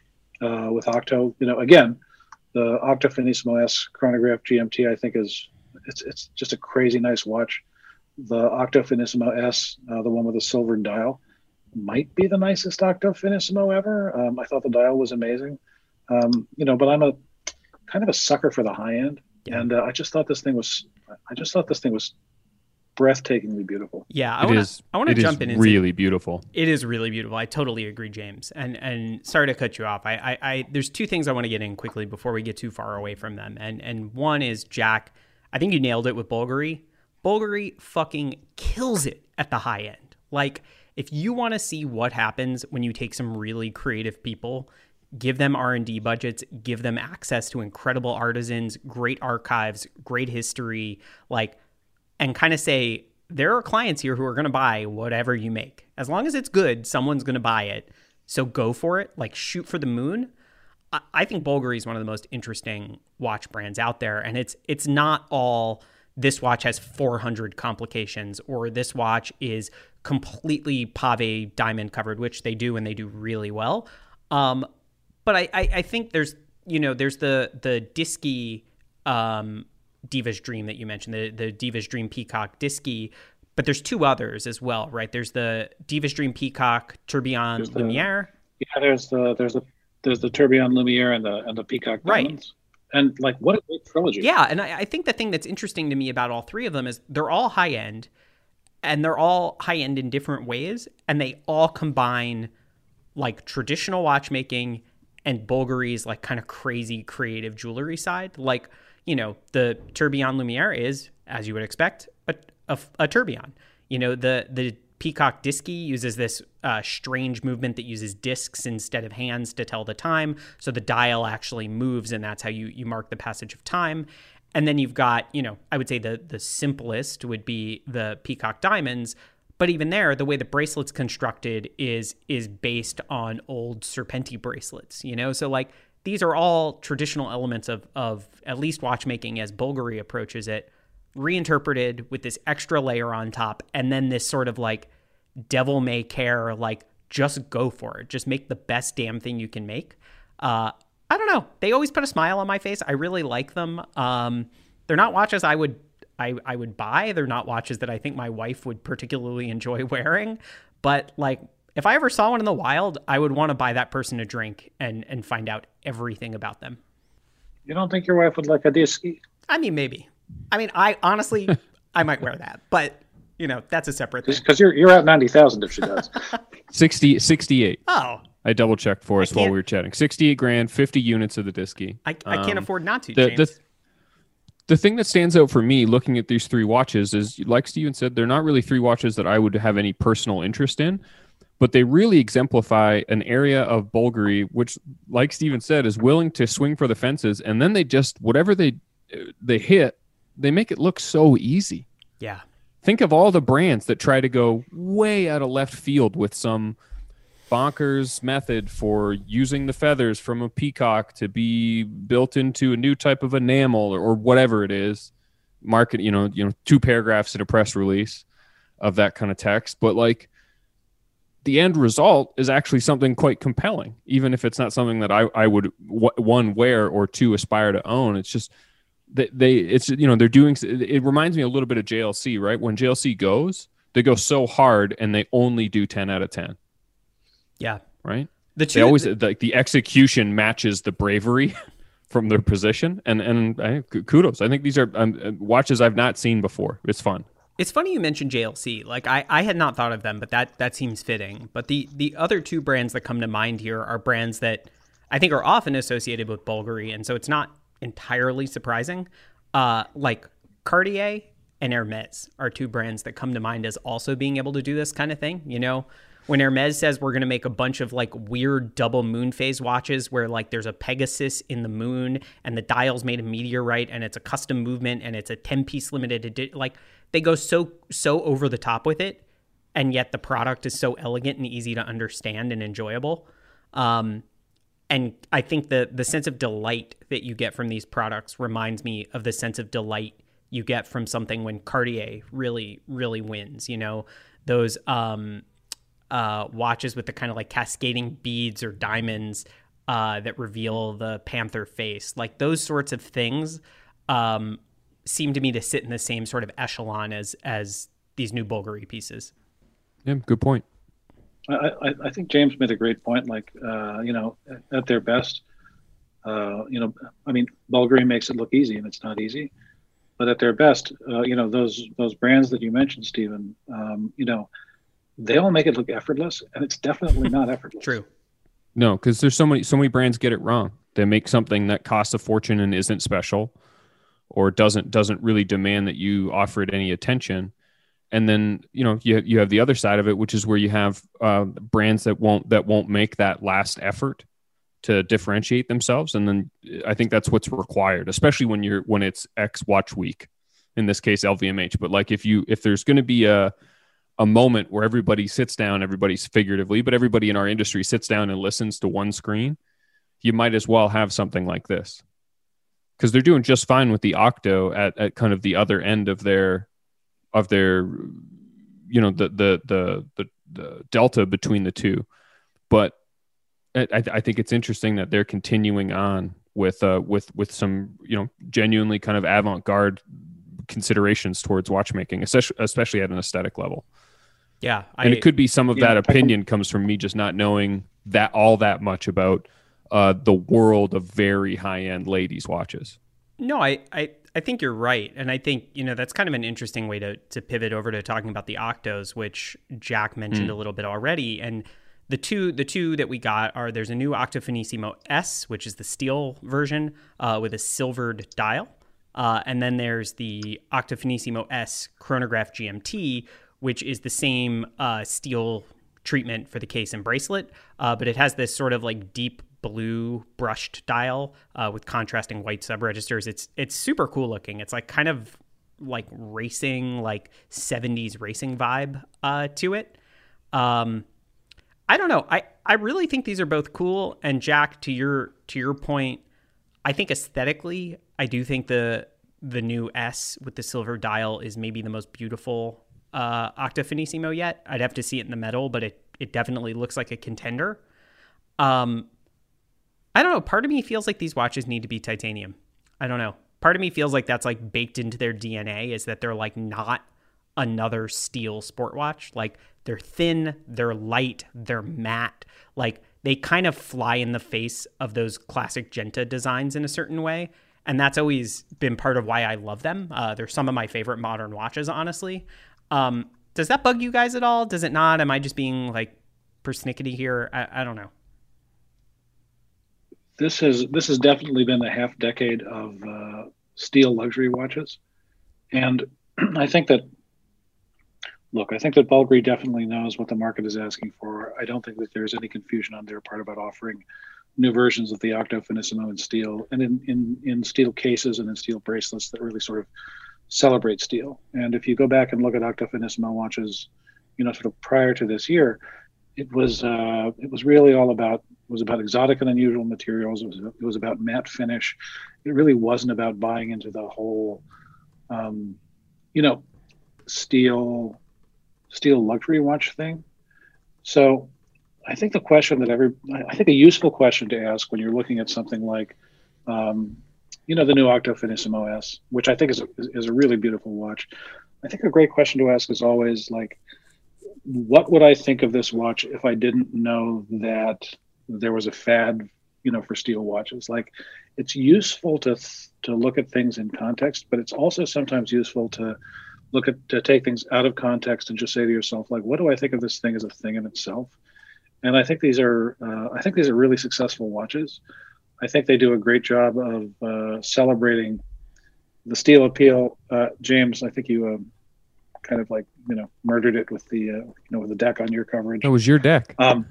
uh, with Octo. You know, again, the Octo Finissimo S chronograph G M T, I think is, it's it's just a crazy nice watch. The Octo Finissimo S, uh, the one with the silver dial, might be the nicest Octo Finissimo ever. Um, I thought the dial was amazing. Um, you know, but I'm a kind of a sucker for the high end, yeah. and uh, I just thought this thing was, I just thought this thing was breathtakingly beautiful. Yeah, I want to, I want to jump in. It is and really say, beautiful. It is really beautiful. I totally agree, James. And and sorry to cut you off. I, I, I there's two things I want to get in quickly before we get too far away from them. And and one is, Jack, I think you nailed it with Bulgari. Bulgari fucking kills it at the high end. Like, if you want to see what happens when you take some really creative people, give them R and D budgets, give them access to incredible artisans, great archives, great history, like, and kind of say, there are clients here who are going to buy whatever you make. As long as it's good, someone's going to buy it. So go for it. Like, shoot for the moon. I, I think Bulgari is one of the most interesting watch brands out there. And it's it's not all, this watch has four hundred complications, or this watch is completely pave diamond covered, which they do, and they do really well. Um, But I, I, I think there's, you know, there's the the Dischi um, Diva's Dream that you mentioned, the, the Diva's Dream Peacock Dischi, but there's two others as well, right? There's the Diva's Dream Peacock Tourbillon the, Lumiere. Yeah, there's the there's the there's the Tourbillon Lumiere and the and the Peacock Diamonds. Right. And like, what a great trilogy. Yeah, and I, I think the thing that's interesting to me about all three of them is they're all high end, and they're all high end in different ways, and they all combine like traditional watchmaking and Bulgari's like kind of crazy creative jewelry side. Like, you know, the Tourbillon Lumiere is, as you would expect, a, a, a tourbillon. You know, the the Peacock Dischi uses this uh, strange movement that uses discs instead of hands to tell the time. So the dial actually moves, and that's how you, you mark the passage of time. And then you've got, you know, I would say the the simplest would be the Peacock Diamonds. But even there, the way the bracelet's constructed is is based on old Serpenti bracelets, you know? So, like, these are all traditional elements of, of at least watchmaking as Bulgari approaches it, reinterpreted with this extra layer on top, and then this sort of, like, devil may care, like, just go for it. Just make the best damn thing you can make. Uh, I don't know. They always put a smile on my face. I really like them. Um, they're not watches I would... I, I would buy. They're not watches that I think my wife would particularly enjoy wearing. But like, if I ever saw one in the wild, I would want to buy that person a drink and, and find out everything about them. You don't think your wife would like a Dischi? I mean, maybe. I mean, I honestly, I might wear that, but you know, that's a separate thing. Because you're, you're at ninety thousand if she does. sixty, sixty-eight. Oh. I double checked for us while we were chatting. sixty-eight grand, fifty units of the Dischi. I, I can't um, afford not to, the, James. The, The thing that stands out for me looking at these three watches is, like Steven said, they're not really three watches that I would have any personal interest in, but they really exemplify an area of Bulgari, which, like Steven said, is willing to swing for the fences. And then they just, whatever they they hit, they make it look so easy. Yeah. Think of all the brands that try to go way out of left field with some bonkers method for using the feathers from a peacock to be built into a new type of enamel or, or whatever it is. Market, you know, you know, two paragraphs in a press release of that kind of text, but like the end result is actually something quite compelling, even if it's not something that I, I would w- one wear or two aspire to own. It's just that they, it's, you know, they're doing, it reminds me a little bit of J L C, right? When J L C goes, they go so hard and they only do ten out of ten. Yeah. Right. The two, they always the, like the execution matches the bravery from their position, and and I, kudos. I think these are um, watches I've not seen before. It's fun. It's funny you mentioned J L C. Like I, I had not thought of them, but that that seems fitting. But the the other two brands that come to mind here are brands that I think are often associated with Bulgari, and so it's not entirely surprising. Uh, like Cartier and Hermes are two brands that come to mind as also being able to do this kind of thing. You know, when Hermes says we're going to make a bunch of like weird double moon phase watches where like there's a Pegasus in the moon and the dial's made of meteorite and it's a custom movement and it's a ten piece limited edition, like they go so, so over the top with it. And yet the product is so elegant and easy to understand and enjoyable. Um, and I think the, the sense of delight that you get from these products reminds me of the sense of delight you get from something when Cartier really, really wins, you know, those, um, Uh, watches with the kind of like cascading beads or diamonds uh, that reveal the panther face. Like those sorts of things um, seem to me to sit in the same sort of echelon as as these new Bulgari pieces. Yeah, good point. I, I, I think James made a great point. Like, uh, you know, at their best, uh, you know, I mean, Bulgari makes it look easy and it's not easy. But at their best, uh, you know, those those brands that you mentioned, Stephen, um, you know, they all make it look effortless, and it's definitely not effortless. True. No, because there's so many so many brands get it wrong. They make something that costs a fortune and isn't special, or doesn't doesn't really demand that you offer it any attention. And then you know you you have the other side of it, which is where you have uh, brands that won't that won't make that last effort to differentiate themselves. And then I think that's what's required, especially when you're when it's X Watch Week, in this case L V M H. But like if you if there's going to be a a moment where everybody sits down, everybody's figuratively, but everybody in our industry sits down and listens to one screen, you might as well have something like this, because they're doing just fine with the Octo at, at kind of the other end of their, of their, you know, the, the, the, the, the delta between the two. But I, I think it's interesting that they're continuing on with, uh, with, with some, you know, genuinely kind of avant-garde considerations towards watchmaking, especially, especially at an aesthetic level. Yeah. I, and it could be some of yeah, that opinion comes from me just not knowing that all that much about uh, the world of very high-end ladies' watches. No, I, I, I think you're right. And I think, you know, that's kind of an interesting way to, to pivot over to talking about the Octos, which Jack mentioned mm. a little bit already. And the two the two that we got are, there's a new Octo Finissimo S, which is the steel version uh, with a silvered dial. Uh, and then there's the Octo Finissimo S Chronograph G M T, which is the same uh, steel treatment for the case and bracelet, uh, but it has this sort of like deep blue brushed dial uh, with contrasting white sub-registers. It's it's super cool looking. It's like kind of like racing, like seventies racing vibe uh, to it. Um, I don't know. I, I really think these are both cool. And Jack, to your to your point, I think aesthetically, I do think the the new S with the silver dial is maybe the most beautiful uh, Octo Finissimo yet. I'd have to see it in the metal, but it it definitely looks like a contender. Um, I don't know. Part of me feels like these watches need to be titanium. I don't know. Part of me feels like that's like baked into their D N A, is that they're like not another steel sport watch. Like they're thin, they're light, they're matte. Like they kind of fly in the face of those classic Genta designs in a certain way. And that's always been part of why I love them. Uh, they're some of my favorite modern watches, honestly. Um, does that bug you guys at all? Does it not? Am I just being like persnickety here? I, I don't know. This has this has definitely been a half decade of uh, steel luxury watches, and I think that look, I think that Bulgari definitely knows what the market is asking for. I don't think that there's any confusion on their part about offering new versions of the Octo Finissimo in steel, and in in in steel cases and in steel bracelets that really sort of celebrate steel. And if you go back and look at Octo Finissimo watches, you know, sort of prior to this year, it was uh, it was really all about it was about exotic and unusual materials. It was it was about matte finish. It really wasn't about buying into the whole, um, you know, steel steel luxury watch thing. So I think the question that every I think a useful question to ask when you're looking at something like, um, you know, the new Octo Finissimo S, which I think is a, is a really beautiful watch. I think a great question to ask is always like, what would I think of this watch if I didn't know that there was a fad, you know, for steel watches? Like, it's useful to to look at things in context, but it's also sometimes useful to look at to take things out of context and just say to yourself, like, what do I think of this thing as a thing in itself? And I think these are uh, I think these are really successful watches. I think they do a great job of uh, celebrating the steel appeal. Uh, James, I think you um, kind of like, you know, murdered it with the, uh, you know, with the deck on your coverage. That was your deck. Um,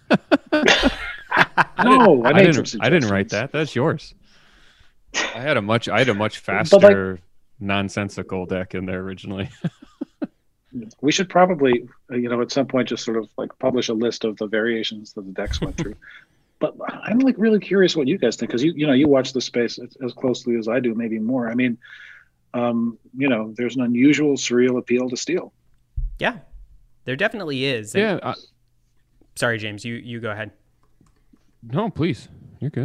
I no, I, I, made didn't, I didn't write that. That's yours. I had a much, I had a much faster, like, nonsensical deck in there originally. We should probably, uh, you know, at some point just sort of like publish a list of the variations that the decks went through. But I'm like really curious what you guys think, because you, you know, you watch the space as, as closely as I do, maybe more. I mean, um, you know, there's an unusual, surreal appeal to steel. Yeah, there definitely is. And, yeah. I, sorry, James, you, you go ahead. No, please. You're good.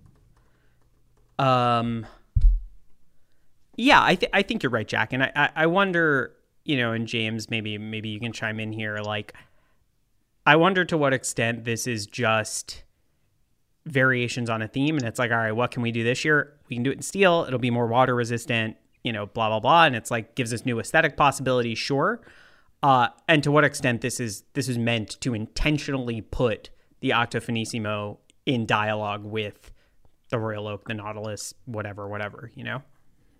Um, yeah, I, th- I think you're right, Jack. And I, I, I wonder, you know, and James, maybe, maybe you can chime in here. Like, I wonder to what extent this is just variations on a theme. And it's like, all right, what can we do this year? We can do it in steel. It'll be more water resistant, you know, blah, blah, blah. And it's like, gives us new aesthetic possibilities. Sure. Uh, and to what extent this is, this is meant to intentionally put the Octo Finissimo in dialogue with the Royal Oak, the Nautilus, whatever, whatever, you know?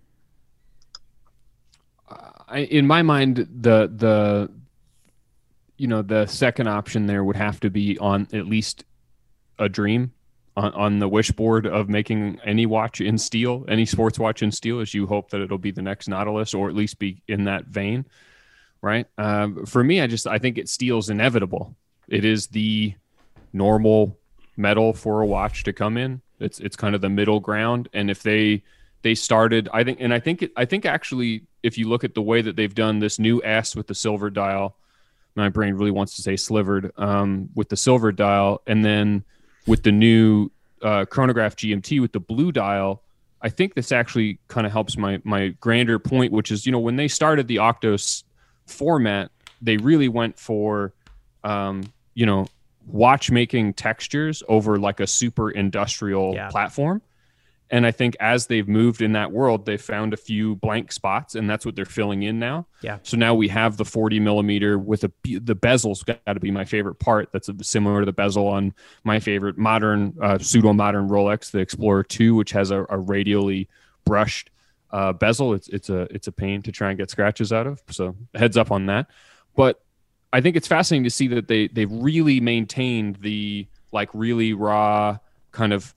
I, in my mind, the the you know the second option there would have to be on at least a dream on, on the wish board of making any watch in steel, any sports watch in steel, as you hope that it'll be the next Nautilus, or at least be in that vein, right? Um, for me, I just I think it steel's inevitable. It is the normal metal for a watch to come in. It's it's kind of the middle ground, and if they they started, I think, and I think it, I think actually, if you look at the way that they've done this new S with the silver dial, my brain really wants to say slivered, um, with the silver dial, and then with the new uh, chronograph G M T with the blue dial, I think this actually kind of helps my my grander point, which is, you know, when they started the Octos format, they really went for, um, you know, watchmaking textures over like a super industrial yeah. platform. And I think as they've moved in that world, they've found a few blank spots, and that's what they're filling in now. Yeah. So now we have the forty millimeter with a, the bezel's got to be my favorite part. That's a, similar to the bezel on my favorite modern, uh, pseudo modern Rolex, the Explorer two, which has a, a radially brushed uh, bezel. It's it's a it's a pain to try and get scratches out of. So heads up on that. But I think it's fascinating to see that they they've really maintained the like really raw kind of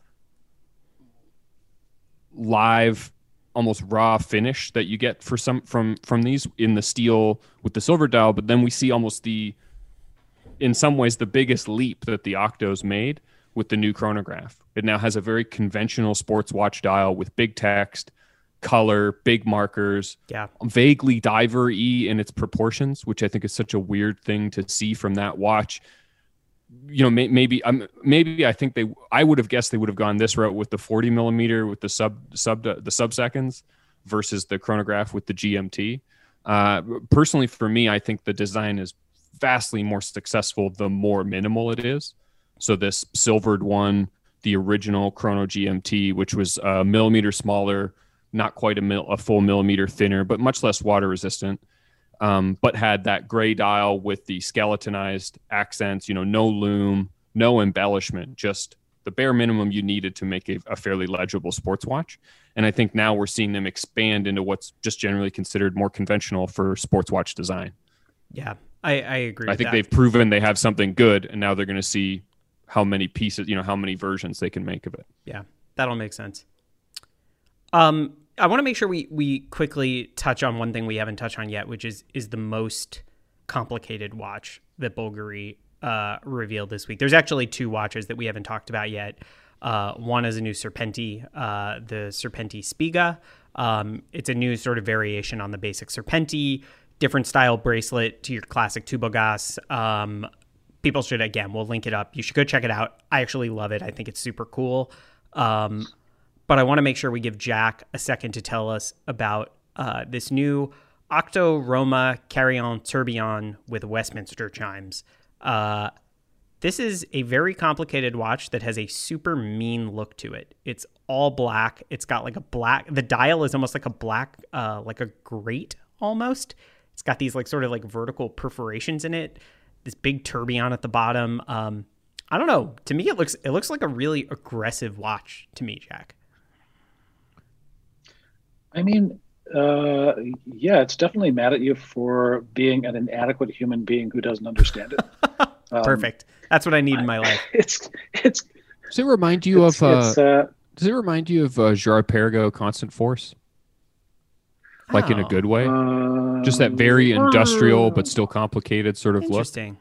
live, almost raw finish that you get for some from from these in the steel with the silver dial. But then we see almost the, in some ways, the biggest leap that the Octos made with the new chronograph. It now has a very conventional sports watch dial with big text, color, big markers, yeah, vaguely diver-y in its proportions, which I think is such a weird thing to see from that watch. You know, may, maybe um, maybe I think they I would have guessed they would have gone this route with the forty millimeter with the sub sub the sub seconds versus the chronograph with the G M T. Uh, personally, for me, I think the design is vastly more successful the more minimal it is. So this silvered one, the original Chrono G M T, which was a millimeter smaller, not quite a, mil, a full millimeter thinner, but much less water resistant. Um, but had that gray dial with the skeletonized accents, you know, no lume, no embellishment, just the bare minimum you needed to make a, a fairly legible sports watch. And I think now we're seeing them expand into what's just generally considered more conventional for sports watch design. Yeah, I, I agree. I with think that. they've proven they have something good, and now they're going to see how many pieces, you know, how many versions they can make of it. Yeah, that'll make sense. Um, I want to make sure we, we quickly touch on one thing we haven't touched on yet, which is is the most complicated watch that Bulgari uh, revealed this week. There's actually two watches that we haven't talked about yet. Uh, one is a new Serpenti, uh, the Serpenti Spiga. Um, it's a new sort of variation on the basic Serpenti, different style bracelet to your classic Tubogas. Um, people should, again, we'll link it up. You should go check it out. I actually love it. I think it's super cool. Um, but I want to make sure we give Jack a second to tell us about uh, this new Octo Roma Carillon Tourbillon with Westminster chimes. Uh, this is a very complicated watch that has a super mean look to it. It's all black. It's got like a black, the dial is almost like a black, uh, like a grate almost. It's got these like sort of like vertical perforations in it. This big tourbillon at the bottom. Um, I don't know. To me, it looks, it looks like a really aggressive watch to me, Jack. I mean, uh, yeah, it's definitely mad at you for being an inadequate human being who doesn't understand it. Um, Perfect. That's what I need in my life. It's it's. Does it remind you it's, of? Uh, it's, uh, does it remind you of uh, Gerard Perregaux Constant Force? Like oh. in a good way, uh, just that very industrial but still complicated sort of look. Interesting.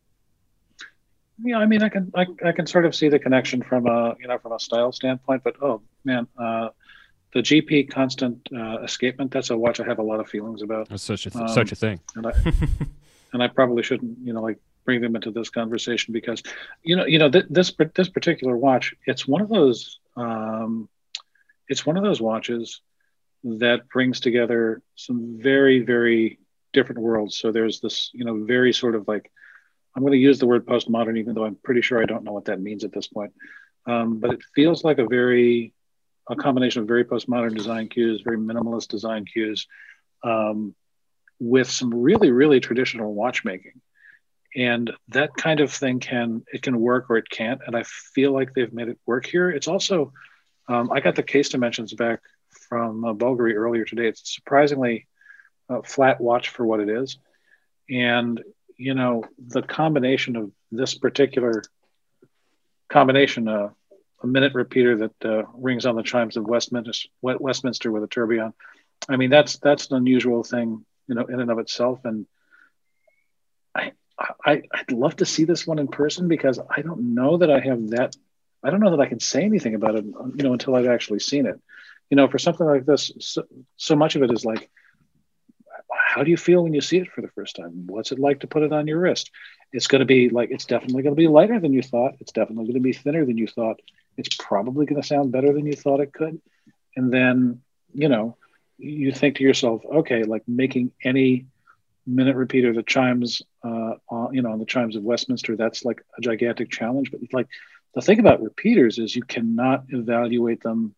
Yeah, I mean, I can I, I can sort of see the connection from a you know from a style standpoint, but oh man, uh, the G P Constant uh, Escapement, that's a watch I have a lot of feelings about. That's such a th- um, such a thing, and I and I probably shouldn't you know like bring them into this conversation because you know you know th- this this particular watch, it's one of those um, it's one of those watches that brings together some very very different worlds. So there's this you know very sort of like, I'm going to use the word postmodern, even though I'm pretty sure I don't know what that means at this point. Um, but it feels like a very, a combination of very postmodern design cues, very minimalist design cues, um, with some really, really traditional watchmaking. And that kind of thing can, it can work or it can't. And I feel like they've made it work here. It's also, um, I got the case dimensions back from uh, Bulgari earlier today. It's a surprisingly uh, flat watch for what it is. And you know, the combination of this particular combination, uh, a minute repeater that uh, rings on the chimes of Westminster, Westminster with a tourbillon. I mean, that's that's an unusual thing, you know, in and of itself. And I, I I'd love to see this one in person because I don't know that I have that. I don't know that I can say anything about it, you know, until I've actually seen it. You know, for something like this, so, so much of it is like, how do you feel when you see it for the first time? What's it like to put it on your wrist? It's going to be like, it's definitely going to be lighter than you thought. It's definitely going to be thinner than you thought. It's probably going to sound better than you thought it could. And then, you know, you think to yourself, okay, like making any minute repeater that chimes, uh, on, you know, on the chimes of Westminster, that's like a gigantic challenge. But like the thing about repeaters is you cannot evaluate them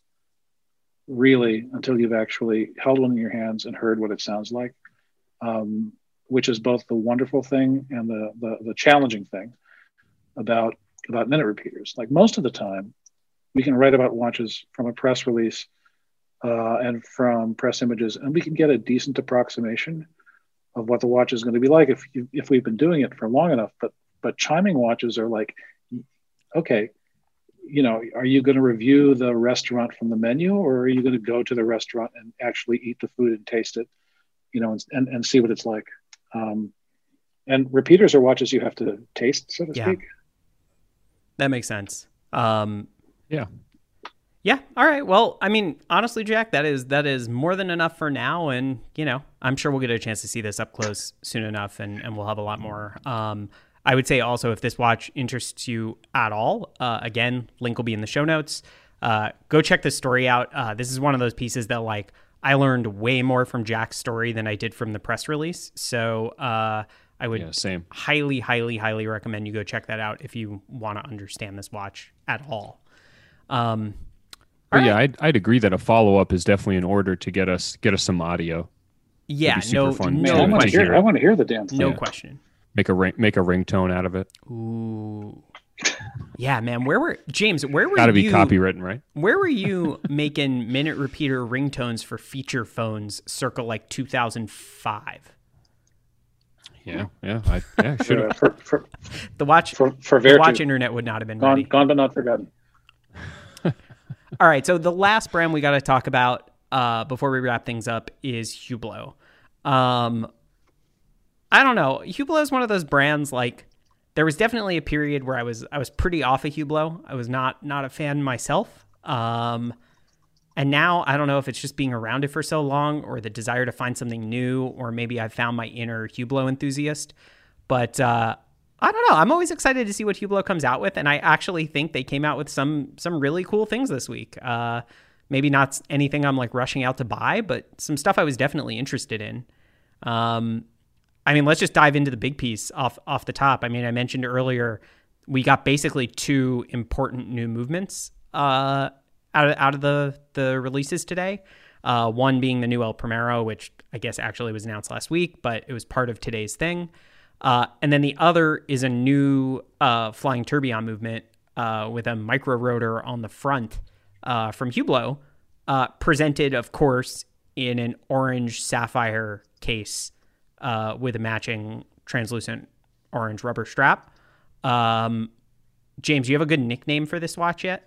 really until you've actually held one in your hands and heard what it sounds like. Um, which is both the wonderful thing and the, the the challenging thing about about minute repeaters. Like most of the time, we can write about watches from a press release uh, and from press images, and we can get a decent approximation of what the watch is going to be like if you, if we've been doing it for long enough. But but chiming watches are like, okay, you know, are you going to review the restaurant from the menu, or are you going to go to the restaurant and actually eat the food and taste it? You know, and, and see what it's like. Um, and repeaters are watches you have to taste, so to yeah. speak. That makes sense. Um, yeah. Yeah. All right. Well, I mean, honestly, Jack, that is, that is more than enough for now. And, you know, I'm sure we'll get a chance to see this up close soon enough, and, and we'll have a lot more. Um, I would say also, if this watch interests you at all, uh, again, link will be in the show notes. Uh, go check this story out. Uh, this is one of those pieces that like, I learned way more from Jack's story than I did from the press release. So uh, I would yeah, same. highly, highly, highly recommend you go check that out if you want to understand this watch at all. Um, all right. Yeah, I'd, I'd agree that a follow-up is definitely in order to get us get us some audio. Yeah, no, fun no to, I want to question. hear. I want to hear the damn thing. No yeah. question. Make a ring, make a ringtone out of it. Ooh. Yeah, man. Where were James? Where were Got to be you? copywritten, right? Where were you making minute repeater ringtones for feature phones circa like two thousand five? Yeah, yeah, I yeah, should Uh, have. for, for, The watch, for, for the Vertu. watch internet would not have been Gone, ready. gone but not forgotten. All right, so the last brand we got to talk about uh, before we wrap things up is Hublot. Um, I don't know. Hublot is one of those brands like there was definitely a period where I was I was pretty off of Hublot. I was not not a fan myself. Um, and now I don't know if it's just being around it for so long or the desire to find something new, or maybe I've found my inner Hublot enthusiast. But uh, I don't know. I'm always excited to see what Hublot comes out with, and I actually think they came out with some some really cool things this week. Uh, maybe not anything I'm like rushing out to buy, but some stuff I was definitely interested in. Um, I mean, let's just dive into the big piece off off the top. I mean, I mentioned earlier we got basically two important new movements uh, out of, out of the the releases today. Uh, one being the new El Primero, which I guess actually was announced last week, but it was part of today's thing. Uh, and then the other is a new uh, flying tourbillon movement uh, with a micro rotor on the front uh, from Hublot, uh, presented, of course, in an orange sapphire case uh, with a matching translucent orange rubber strap. Um, James, do you have a good nickname for this watch yet?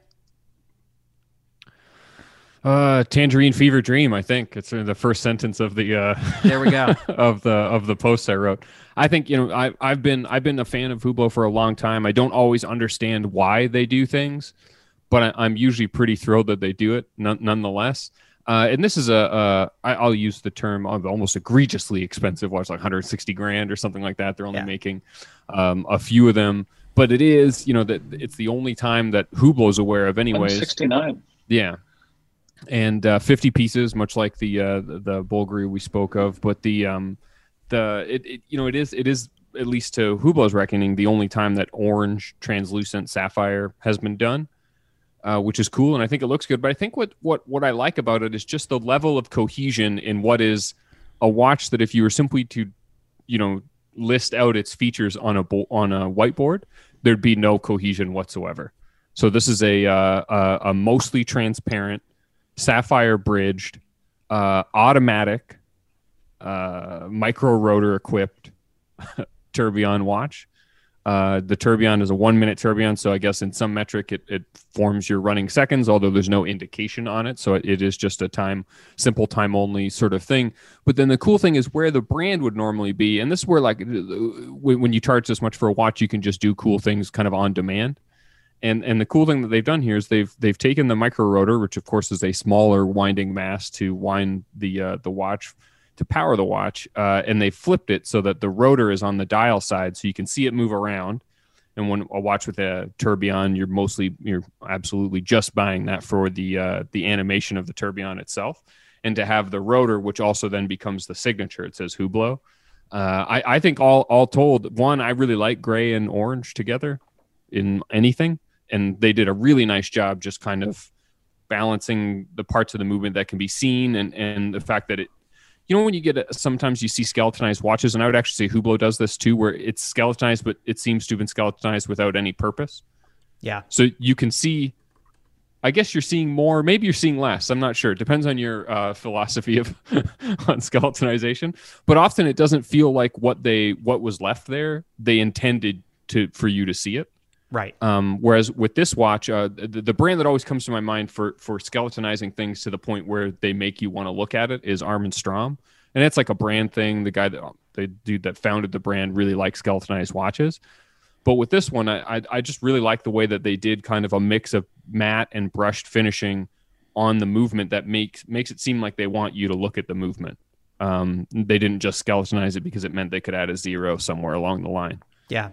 Uh, Tangerine Fever Dream. I think it's the first sentence of the. Uh, there we go. of the of the post I wrote. I think you know I I've been I've been a fan of Hublot for a long time. I don't always understand why they do things, but I, I'm usually pretty thrilled that they do it none, nonetheless. Uh, and this is a uh, I, I'll use the term of almost egregiously expensive watch, like one hundred sixty grand or something like that. They're only yeah. making um, a few of them, but it is you know that it's the only time that Hublot's aware of, anyways. sixty-nine. Yeah. And uh, fifty pieces, much like the uh, the, the Bulgari we spoke of, but the um the it, it you know it is it is at least to Hublot's reckoning the only time that orange translucent sapphire has been done, uh, which is cool, and I think it looks good. But I think what what what I like about it is just the level of cohesion in what is a watch that if you were simply to you know list out its features on a bo- on a whiteboard, there'd be no cohesion whatsoever. So this is a uh, a, a mostly transparent, sapphire bridged, uh, automatic, uh, micro rotor equipped tourbillon watch. Uh, the tourbillon is a one minute tourbillon, so I guess in some metric it, it forms your running seconds, although there's no indication on it. So it, it is just a time, simple time only sort of thing. But then the cool thing is where the brand would normally be, and this is where like when you charge this much for a watch, you can just do cool things kind of on demand. And and the cool thing that they've done here is they've they've taken the micro rotor, which of course is a smaller winding mass to wind the uh, the watch to power the watch, uh, and they flipped it so that the rotor is on the dial side, so you can see it move around. And when a watch with a tourbillon, you're mostly you're absolutely just buying that for the uh, the animation of the tourbillon itself, and to have the rotor, which also then becomes the signature. It says Hublot. Uh, I I think all all told, one, I really like gray and orange together in anything. And they did a really nice job just kind of balancing the parts of the movement that can be seen, and, and the fact that it, you know, when you get a, sometimes you see skeletonized watches, and I would actually say Hublot does this too, where it's skeletonized, but it seems to have been skeletonized without any purpose. Yeah. So you can see, I guess you're seeing more, maybe you're seeing less. I'm not sure. It depends on your uh, philosophy of on skeletonization, but often it doesn't feel like what they, what was left there, they intended to, for you to see it. Right. Um, whereas with this watch, uh, the, the brand that always comes to my mind for for skeletonizing things to the point where they make you want to look at it is Armin Strom, and it's like a brand thing. The guy that the dude that founded the brand really likes skeletonized watches, but with this one, I I, I just really like the way that they did kind of a mix of matte and brushed finishing on the movement that makes makes it seem like they want you to look at the movement. Um, they didn't just skeletonize it because it meant they could add a zero somewhere along the line. Yeah.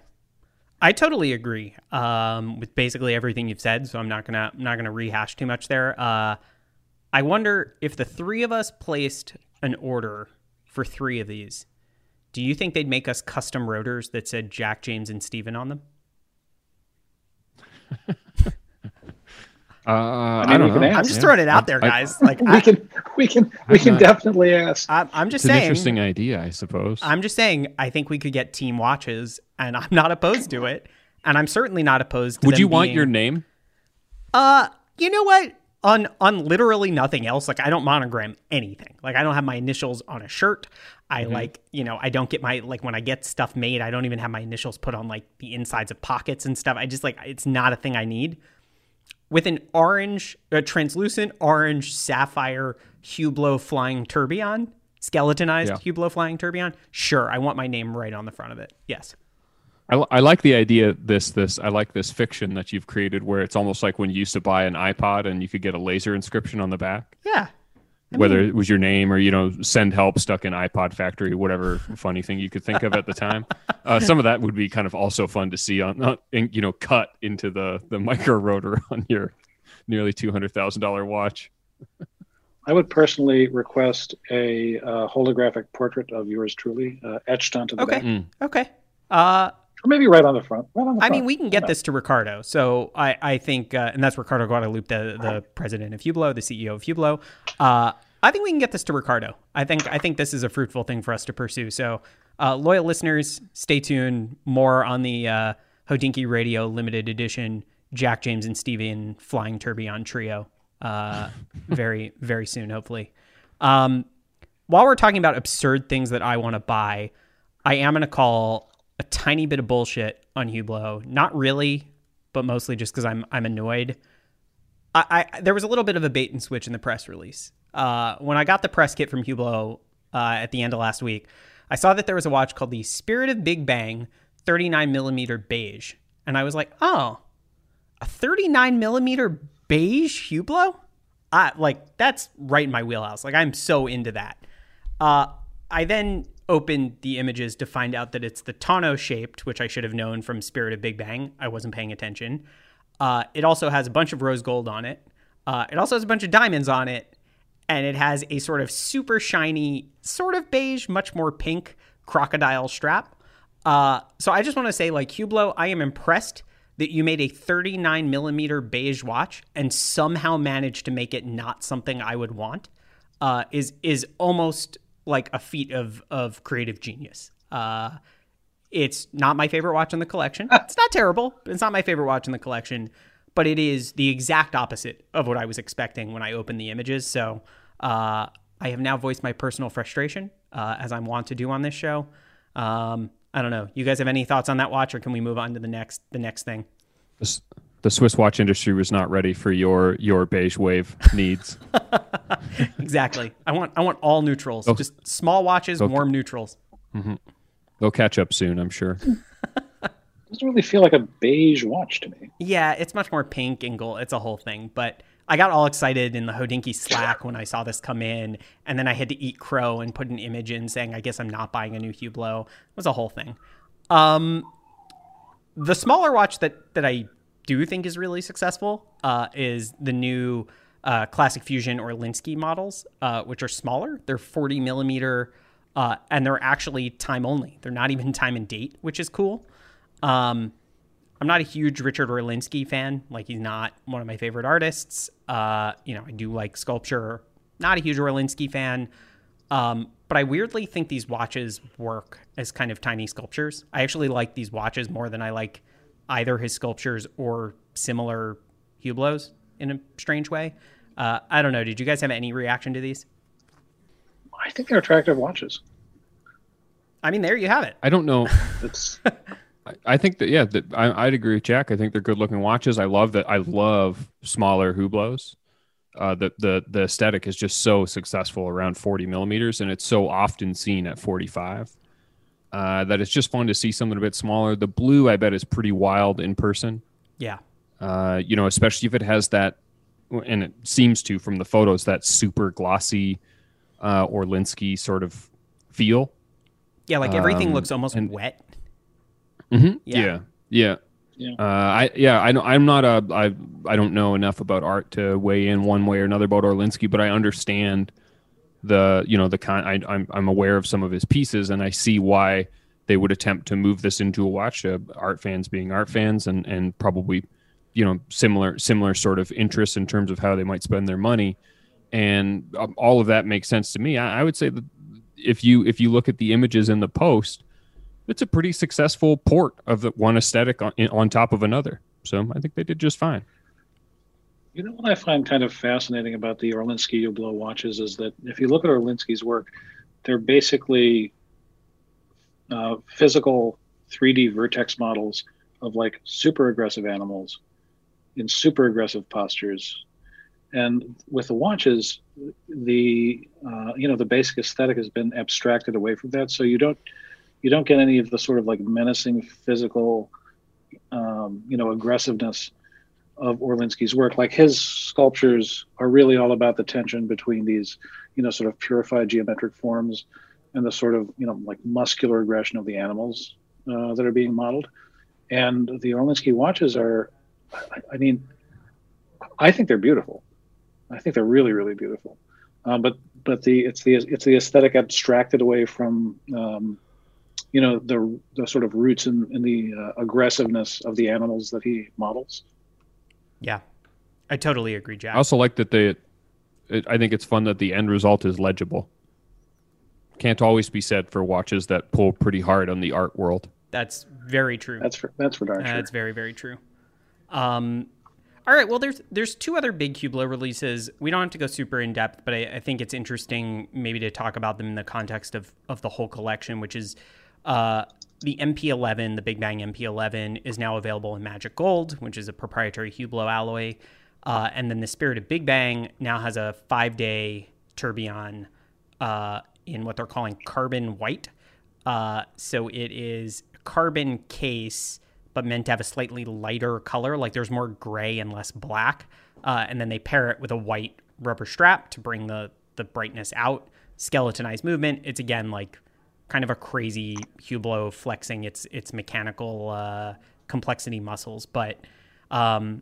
I totally agree um, with basically everything you've said, so I'm not gonna I'm not gonna rehash too much there. Uh, I wonder if the three of us placed an order for three of these, do you think they'd make us custom rotors that said Jack, James, and Steven on them? Uh, I, mean, I don't know. I'm just yeah. throwing it out there, guys. I, like we I, can, we can, we can not, definitely ask. I, I'm just it's saying. An interesting idea, I suppose. I'm just saying. I think we could get team watches, and I'm not opposed to it. And I'm certainly not opposed to. Would them you want being, your name? Uh, you know what? On on literally nothing else. Like I don't monogram anything. Like I don't have my initials on a shirt. I mm-hmm. like, you know, I don't get my, like when I get stuff made, I don't even have my initials put on like the insides of pockets and stuff. I just like, it's not a thing I need. With an orange, a translucent orange sapphire Hublot flying tourbillon, skeletonized yeah. Hublot flying tourbillon, sure, I want my name right on the front of it. Yes. I, I like the idea. This this I like this fiction that you've created, where it's almost like when you used to buy an iPod and you could get a laser inscription on the back. Yeah. I Whether mean, it was your name or, you know, send help stuck in iPod factory, whatever funny thing you could think of at the time. Uh, some of that would be kind of also fun to see on, uh, in, you know, cut into the, the micro rotor on your nearly two hundred thousand dollars watch. I would personally request a uh, holographic portrait of yours truly uh, etched onto the okay. back. Mm. Okay. Uh, Or maybe right on the front. Right on the I front. mean, we can get this to Ricardo. So I, I think, uh, and that's Ricardo Guadalupe, the, the president of Hublot, the C E O of Hublot. Uh, I think we can get this to Ricardo. I think I think this is a fruitful thing for us to pursue. So uh, loyal listeners, stay tuned. More on the uh, Hodinkee Radio limited edition Jack, James, and Steven Flying Tourbillon Trio uh, very, very soon, hopefully. Um, while we're talking about absurd things that I want to buy, I am going to call a tiny bit of bullshit on Hublot. Not really, but mostly just because I'm I'm annoyed. I, I there was a little bit of a bait and switch in the press release. Uh, when I got the press kit from Hublot uh, at the end of last week, I saw that there was a watch called the Spirit of Big Bang thirty-nine millimeter beige, and I was like, oh, a thirty-nine millimeter beige Hublot? I like that's right in my wheelhouse. Like I'm so into that. Uh, I then opened the images to find out that it's the tonneau shaped, which I should have known from Spirit of Big Bang. I wasn't paying attention. Uh, it also has a bunch of rose gold on it. Uh, it also has a bunch of diamonds on it. And it has a sort of super shiny, sort of beige, much more pink crocodile strap. Uh, so I just want to say, like, Hublot, I am impressed that you made a thirty-nine millimeter beige watch and somehow managed to make it not something I would want. Uh, is is almost like a feat of of creative genius. Uh, it's not my favorite watch in the collection. It's not terrible. It's not my favorite watch in the collection, but it is the exact opposite of what I was expecting when I opened the images. So uh, I have now voiced my personal frustration, uh, as I'm wont to do on this show. Um, I don't know. You guys have any thoughts on that watch, or can we move on to the next the next thing? The, the Swiss watch industry was not ready for your your beige wave needs. Exactly. I want I want all neutrals. Oh. Just small watches, Okay. warm neutrals. Mm-hmm. They'll catch up soon, I'm sure. Doesn't really feel like a beige watch to me. Yeah, it's much more pink and gold. It's a whole thing. But I got all excited in the Hodinkee Slack when I saw this come in, and then I had to eat crow and put an image in saying, I guess I'm not buying a new Hublot. It was a whole thing. Um, the smaller watch that, that I do think is really successful uh, is the new uh, Classic Fusion or Linsky models, uh, which are smaller. They're forty millimeter, uh, and they're actually time only. They're not even time and date, which is cool. Um, I'm not a huge Richard Orlinsky fan. Like, he's not one of my favorite artists. Uh, you know, I do like sculpture. Not a huge Orlinsky fan. Um, but I weirdly think these watches work as kind of tiny sculptures. I actually like these watches more than I like either his sculptures or similar Hublots in a strange way. Uh, I don't know. Did you guys have any reaction to these? I think they're attractive watches. I mean, there you have it. I don't know. It's I- I think that, yeah, that I, I'd agree with Jack. I think they're good looking watches. I love that. I love smaller Hublots. Uh, the, the, the aesthetic is just so successful around forty millimeters, and it's so often seen at forty-five uh, that it's just fun to see something a bit smaller. The blue, I bet, is pretty wild in person. Yeah. Uh, you know, especially if it has that, and it seems to from the photos, that super glossy uh, Orlinsky sort of feel. Yeah, like everything Um, looks almost and- wet. Mm-hmm. Yeah. Yeah, yeah. Yeah. Uh, I yeah I know I'm not a I I don't know enough about art to weigh in one way or another about Orlinsky, but I understand the you know the kind I, I'm I'm aware of some of his pieces, and I see why they would attempt to move this into a watch. Uh, art fans being art fans, and and probably you know similar similar sort of interests in terms of how they might spend their money, and um, all of that makes sense to me. I, I would say that if you if you look at the images in the post, it's a pretty successful port of the one aesthetic on, on top of another. So I think they did just fine. You know what I find kind of fascinating about the Orlinsky Hublot watches is that if you look at Orlinsky's work, they're basically uh, physical three D vertex models of like super aggressive animals in super aggressive postures. And with the watches, the uh, you know the basic aesthetic has been abstracted away from that. So you don't you don't get any of the sort of like menacing physical, um, you know, aggressiveness of Orlinsky's work. Like his sculptures are really all about the tension between these, you know, sort of purified geometric forms and the sort of, you know, like muscular aggression of the animals uh, that are being modeled. And the Orlinsky watches are, I, I mean, I think they're beautiful. I think they're really, really beautiful. Um, but but the it's the it's the aesthetic abstracted away from um, you know the the sort of roots in, in the uh, aggressiveness of the animals that he models. Yeah, I totally agree, Jack. I also like that they. It, I think it's fun that the end result is legible. Can't always be said for watches that pull pretty hard on the art world. That's very true. That's for that's for darn sure. That's very very true. Um, all right. Well, there's there's two other big Hublot releases. We don't have to go super in depth, but I, I think it's interesting maybe to talk about them in the context of of the whole collection, which is uh, the M P eleven, the Big Bang M P eleven, is now available in Magic Gold, which is a proprietary Hublot alloy, uh, and then the Spirit of Big Bang now has a five day tourbillon uh, in what they're calling carbon white. Uh, so it is carbon case, but meant to have a slightly lighter color. Like there's more gray and less black. Uh, and then they pair it with a white rubber strap to bring the, the brightness out. Skeletonized movement. It's again like kind of a crazy Hublot flexing its its mechanical uh, complexity muscles. But um,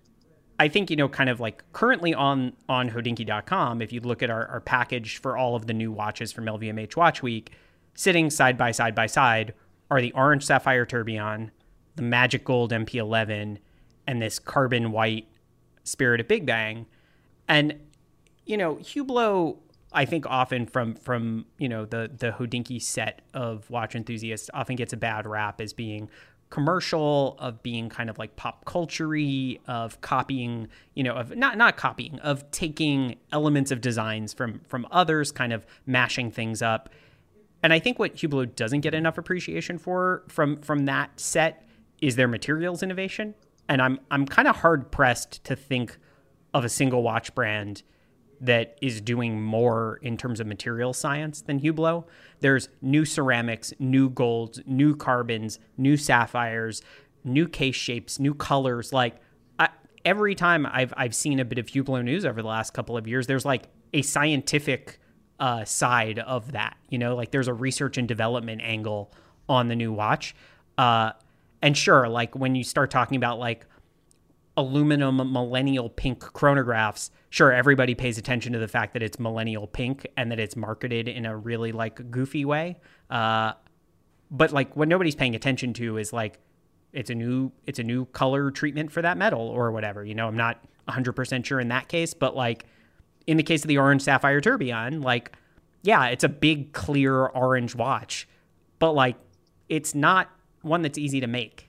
I think, you know, kind of like currently on, on Hodinkee dot com, if you look at our, our package for all of the new watches from L V M H Watch Week, sitting side by side by side are the orange sapphire tourbillon, the Magic Gold M P eleven, and this carbon white Spirit of Big Bang. And, you know, Hublot, I think often from, from you know, the, the Hodinkee set of watch enthusiasts often gets a bad rap as being commercial, of being kind of like pop culture-y, of copying, you know, of not not copying, of taking elements of designs from from others, kind of mashing things up. And I think what Hublot doesn't get enough appreciation for from from that set is their materials innovation. And I'm I'm kind of hard pressed to think of a single watch brand that is doing more in terms of material science than Hublot. There's new ceramics, new golds, new carbons, new sapphires, new case shapes, new colors. Like I, every time I've I've seen a bit of Hublot news over the last couple of years, there's like a scientific uh, side of that. You know, like there's a research and development angle on the new watch. Uh, and sure, like when you start talking about like aluminum millennial pink chronographs, sure, everybody pays attention to the fact that it's millennial pink and that it's marketed in a really like goofy way. Uh, but like what nobody's paying attention to is like, it's a new, it's a new color treatment for that metal or whatever. You know, I'm not one hundred percent sure in that case, but like in the case of the orange sapphire tourbillon, like, yeah, it's a big clear orange watch, but like, it's not one that's easy to make.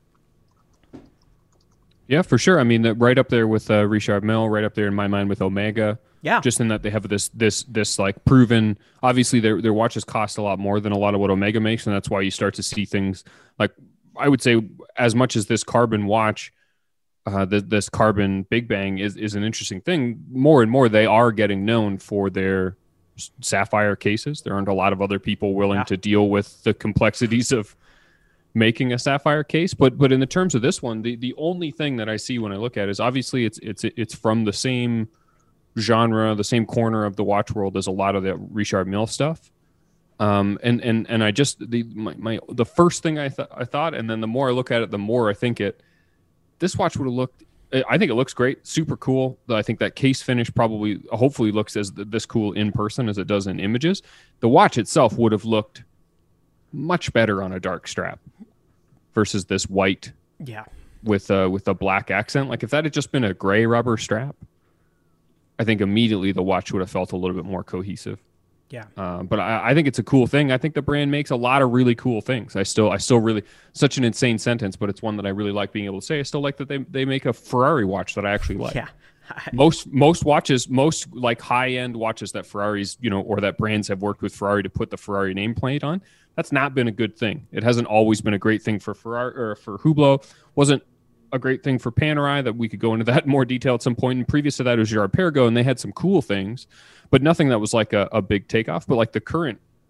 Yeah, for sure. I mean, the, right up there with uh, Richard Mille, right up there in my mind with Omega. Yeah. Just in that they have this this this like proven. Obviously, their their watches cost a lot more than a lot of what Omega makes, and that's why you start to see things like, I would say, as much as this carbon watch, uh, the, this carbon Big Bang is is an interesting thing. More and more, they are getting known for their sapphire cases. There aren't a lot of other people willing yeah. to deal with the complexities of making a sapphire case, but but in the terms of this one, the the only thing that I see when I look at it is obviously it's it's it's from the same genre, the same corner of the watch world as a lot of the Richard Mille stuff. Um, and and and I just the my, my the first thing I thought I thought, and then the more I look at it, the more I think it. This watch would have looked. I think it looks great, super cool. I think that case finish probably, hopefully, looks as this cool in person as it does in images. The watch itself would have looked much better on a dark strap versus this white yeah with a with a black accent. Like if that had just been a gray rubber strap, I think immediately the watch would have felt a little bit more cohesive. Yeah. Uh, but I, I think it's a cool thing. I think the brand makes a lot of really cool things. I still I still really, such an insane sentence, but it's one that I really like being able to say. I still like that they they make a Ferrari watch that I actually like. Yeah. most most watches, most like high end watches that Ferraris, you know, or that brands have worked with Ferrari to put the Ferrari nameplate on. That's not been a good thing. It hasn't always been a great thing for Ferrari or for Hublot. Wasn't a great thing for Panerai. That we could go into that in more detail at some point. And previous to that, it was Girard-Perregaux, and they had some cool things, but nothing that was like a, a big takeoff. But like the current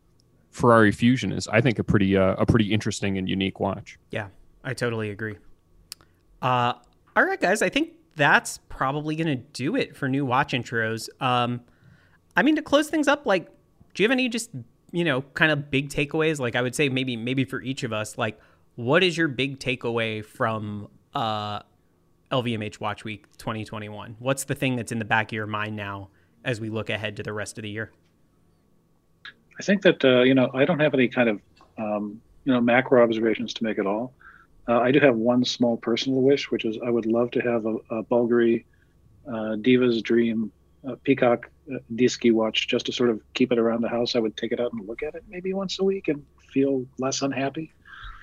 Ferrari Fusion is, I think, a pretty uh, a pretty interesting and unique watch. Yeah, I totally agree. Uh, all right, guys, I think that's probably going to do it for new watch intros. Um, I mean, to close things up, like, do you have any just, you know, kind of big takeaways? Like, I would say maybe maybe for each of us, like, what is your big takeaway from uh, L V M H Watch Week twenty twenty-one? What's the thing that's in the back of your mind now as we look ahead to the rest of the year? I think that, uh, you know, I don't have any kind of, um, you know, macro observations to make at all. Uh, I do have one small personal wish, which is I would love to have a, a Bulgari uh, Diva's Dream uh, Peacock uh, Disky watch just to sort of keep it around the house. I would take it out and look at it maybe once a week and feel less unhappy.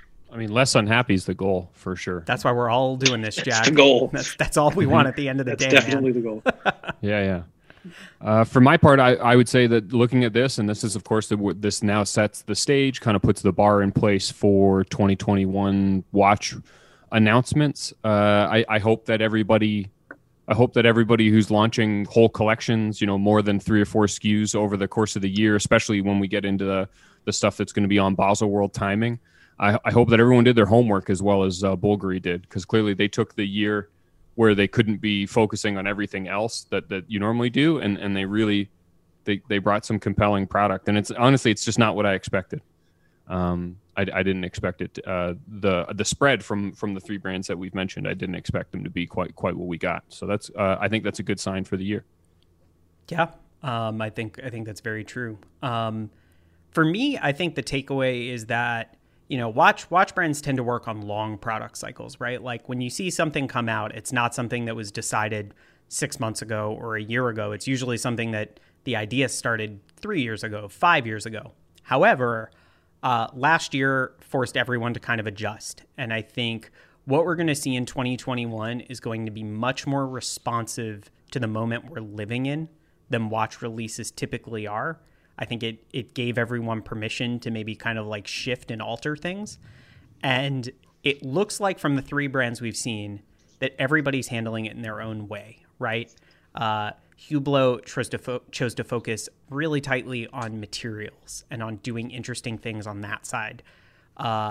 I mean, less unhappy is the goal for sure. That's why we're all doing this, Jack. That's the goal. That's, that's all we want at the end of the That's day. That's definitely man. the goal. yeah, yeah. Uh, for my part, I, I would say that looking at this, and this is, of course, the, this now sets the stage, kind of puts the bar in place for twenty twenty-one watch announcements. Uh, I, I hope that everybody, I hope that everybody who's launching whole collections, you know, more than three or four S K Us over the course of the year, especially when we get into the, the stuff that's going to be on Basel World timing, I, I hope that everyone did their homework as well as uh, Bulgari did, because clearly they took the year where they couldn't be focusing on everything else that, that you normally do. And, and they really, they, they brought some compelling product. And it's honestly, it's just not what I expected. Um, I, I didn't expect it. Uh, the, the spread from, from the three brands that we've mentioned, I didn't expect them to be quite, quite what we got. So that's, uh, I think that's a good sign for the year. Yeah. Um, I think, I think that's very true. Um, for me, I think the takeaway is that, you know, watch watch brands tend to work on long product cycles, right? Like when you see something come out, it's not something that was decided six months ago or a year ago. It's usually something that the idea started three years ago, five years ago. However, uh, last year forced everyone to kind of adjust. And I think what we're going to see in twenty twenty-one is going to be much more responsive to the moment we're living in than watch releases typically are. I think it it gave everyone permission to maybe kind of like shift and alter things. And it looks like from the three brands we've seen that everybody's handling it in their own way, right? Uh, Hublot chose to, fo- chose to focus really tightly on materials and on doing interesting things on that side. Uh,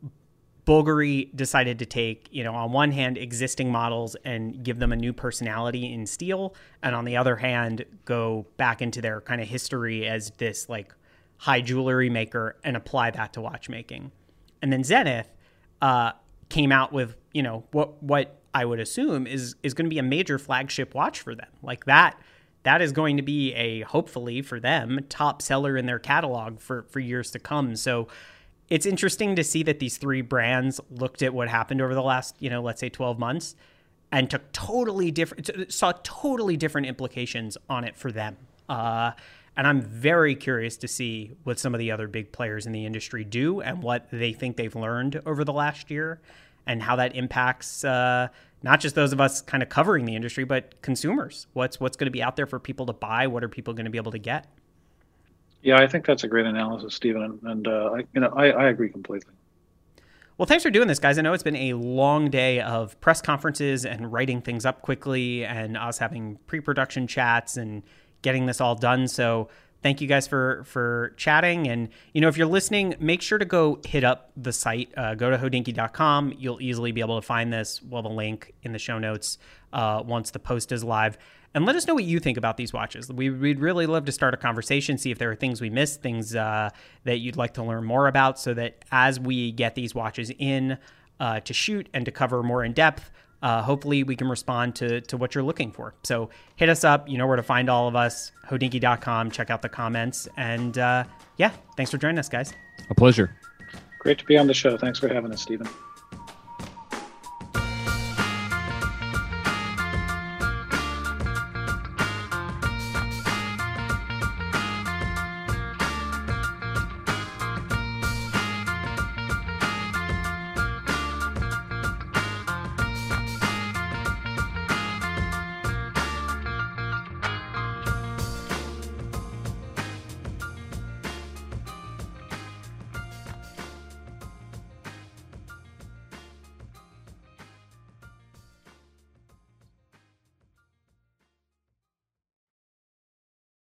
Bulgari decided to take, you know, on one hand, existing models and give them a new personality in steel, and on the other hand, go back into their kind of history as this like high jewelry maker and apply that to watchmaking. And then Zenith uh, came out with, you know, what what I would assume is is going to be a major flagship watch for them. Like that, that is going to be a, hopefully for them, top seller in their catalog for for years to come. So it's interesting to see that these three brands looked at what happened over the last, you know, let's say twelve months and took totally different, saw totally different implications on it for them. Uh, and I'm very curious to see what some of the other big players in the industry do and what they think they've learned over the last year and how that impacts uh, not just those of us kind of covering the industry, but consumers. What's, what's going to be out there for people to buy? What are people going to be able to get? Yeah, I think that's a great analysis, Stephen, and, and uh, I, you know, I, I agree completely. Well, thanks for doing this, guys. I know it's been a long day of press conferences and writing things up quickly, and us having pre-production chats and getting this all done. So, thank you guys for for chatting. And you know, if you're listening, make sure to go hit up the site. Uh, go to hodinkee dot com. You'll easily be able to find this. We'll have a link in the show notes uh, once the post is live. And let us know what you think about these watches. We, we'd really love to start a conversation, see if there are things we missed, things uh, that you'd like to learn more about, so that as we get these watches in uh, to shoot and to cover more in depth, uh, hopefully we can respond to, to what you're looking for. So hit us up. You know where to find all of us, hodinkee dot com. Check out the comments. And uh, yeah, thanks for joining us, guys. A pleasure. Great to be on the show. Thanks for having us, Stephen.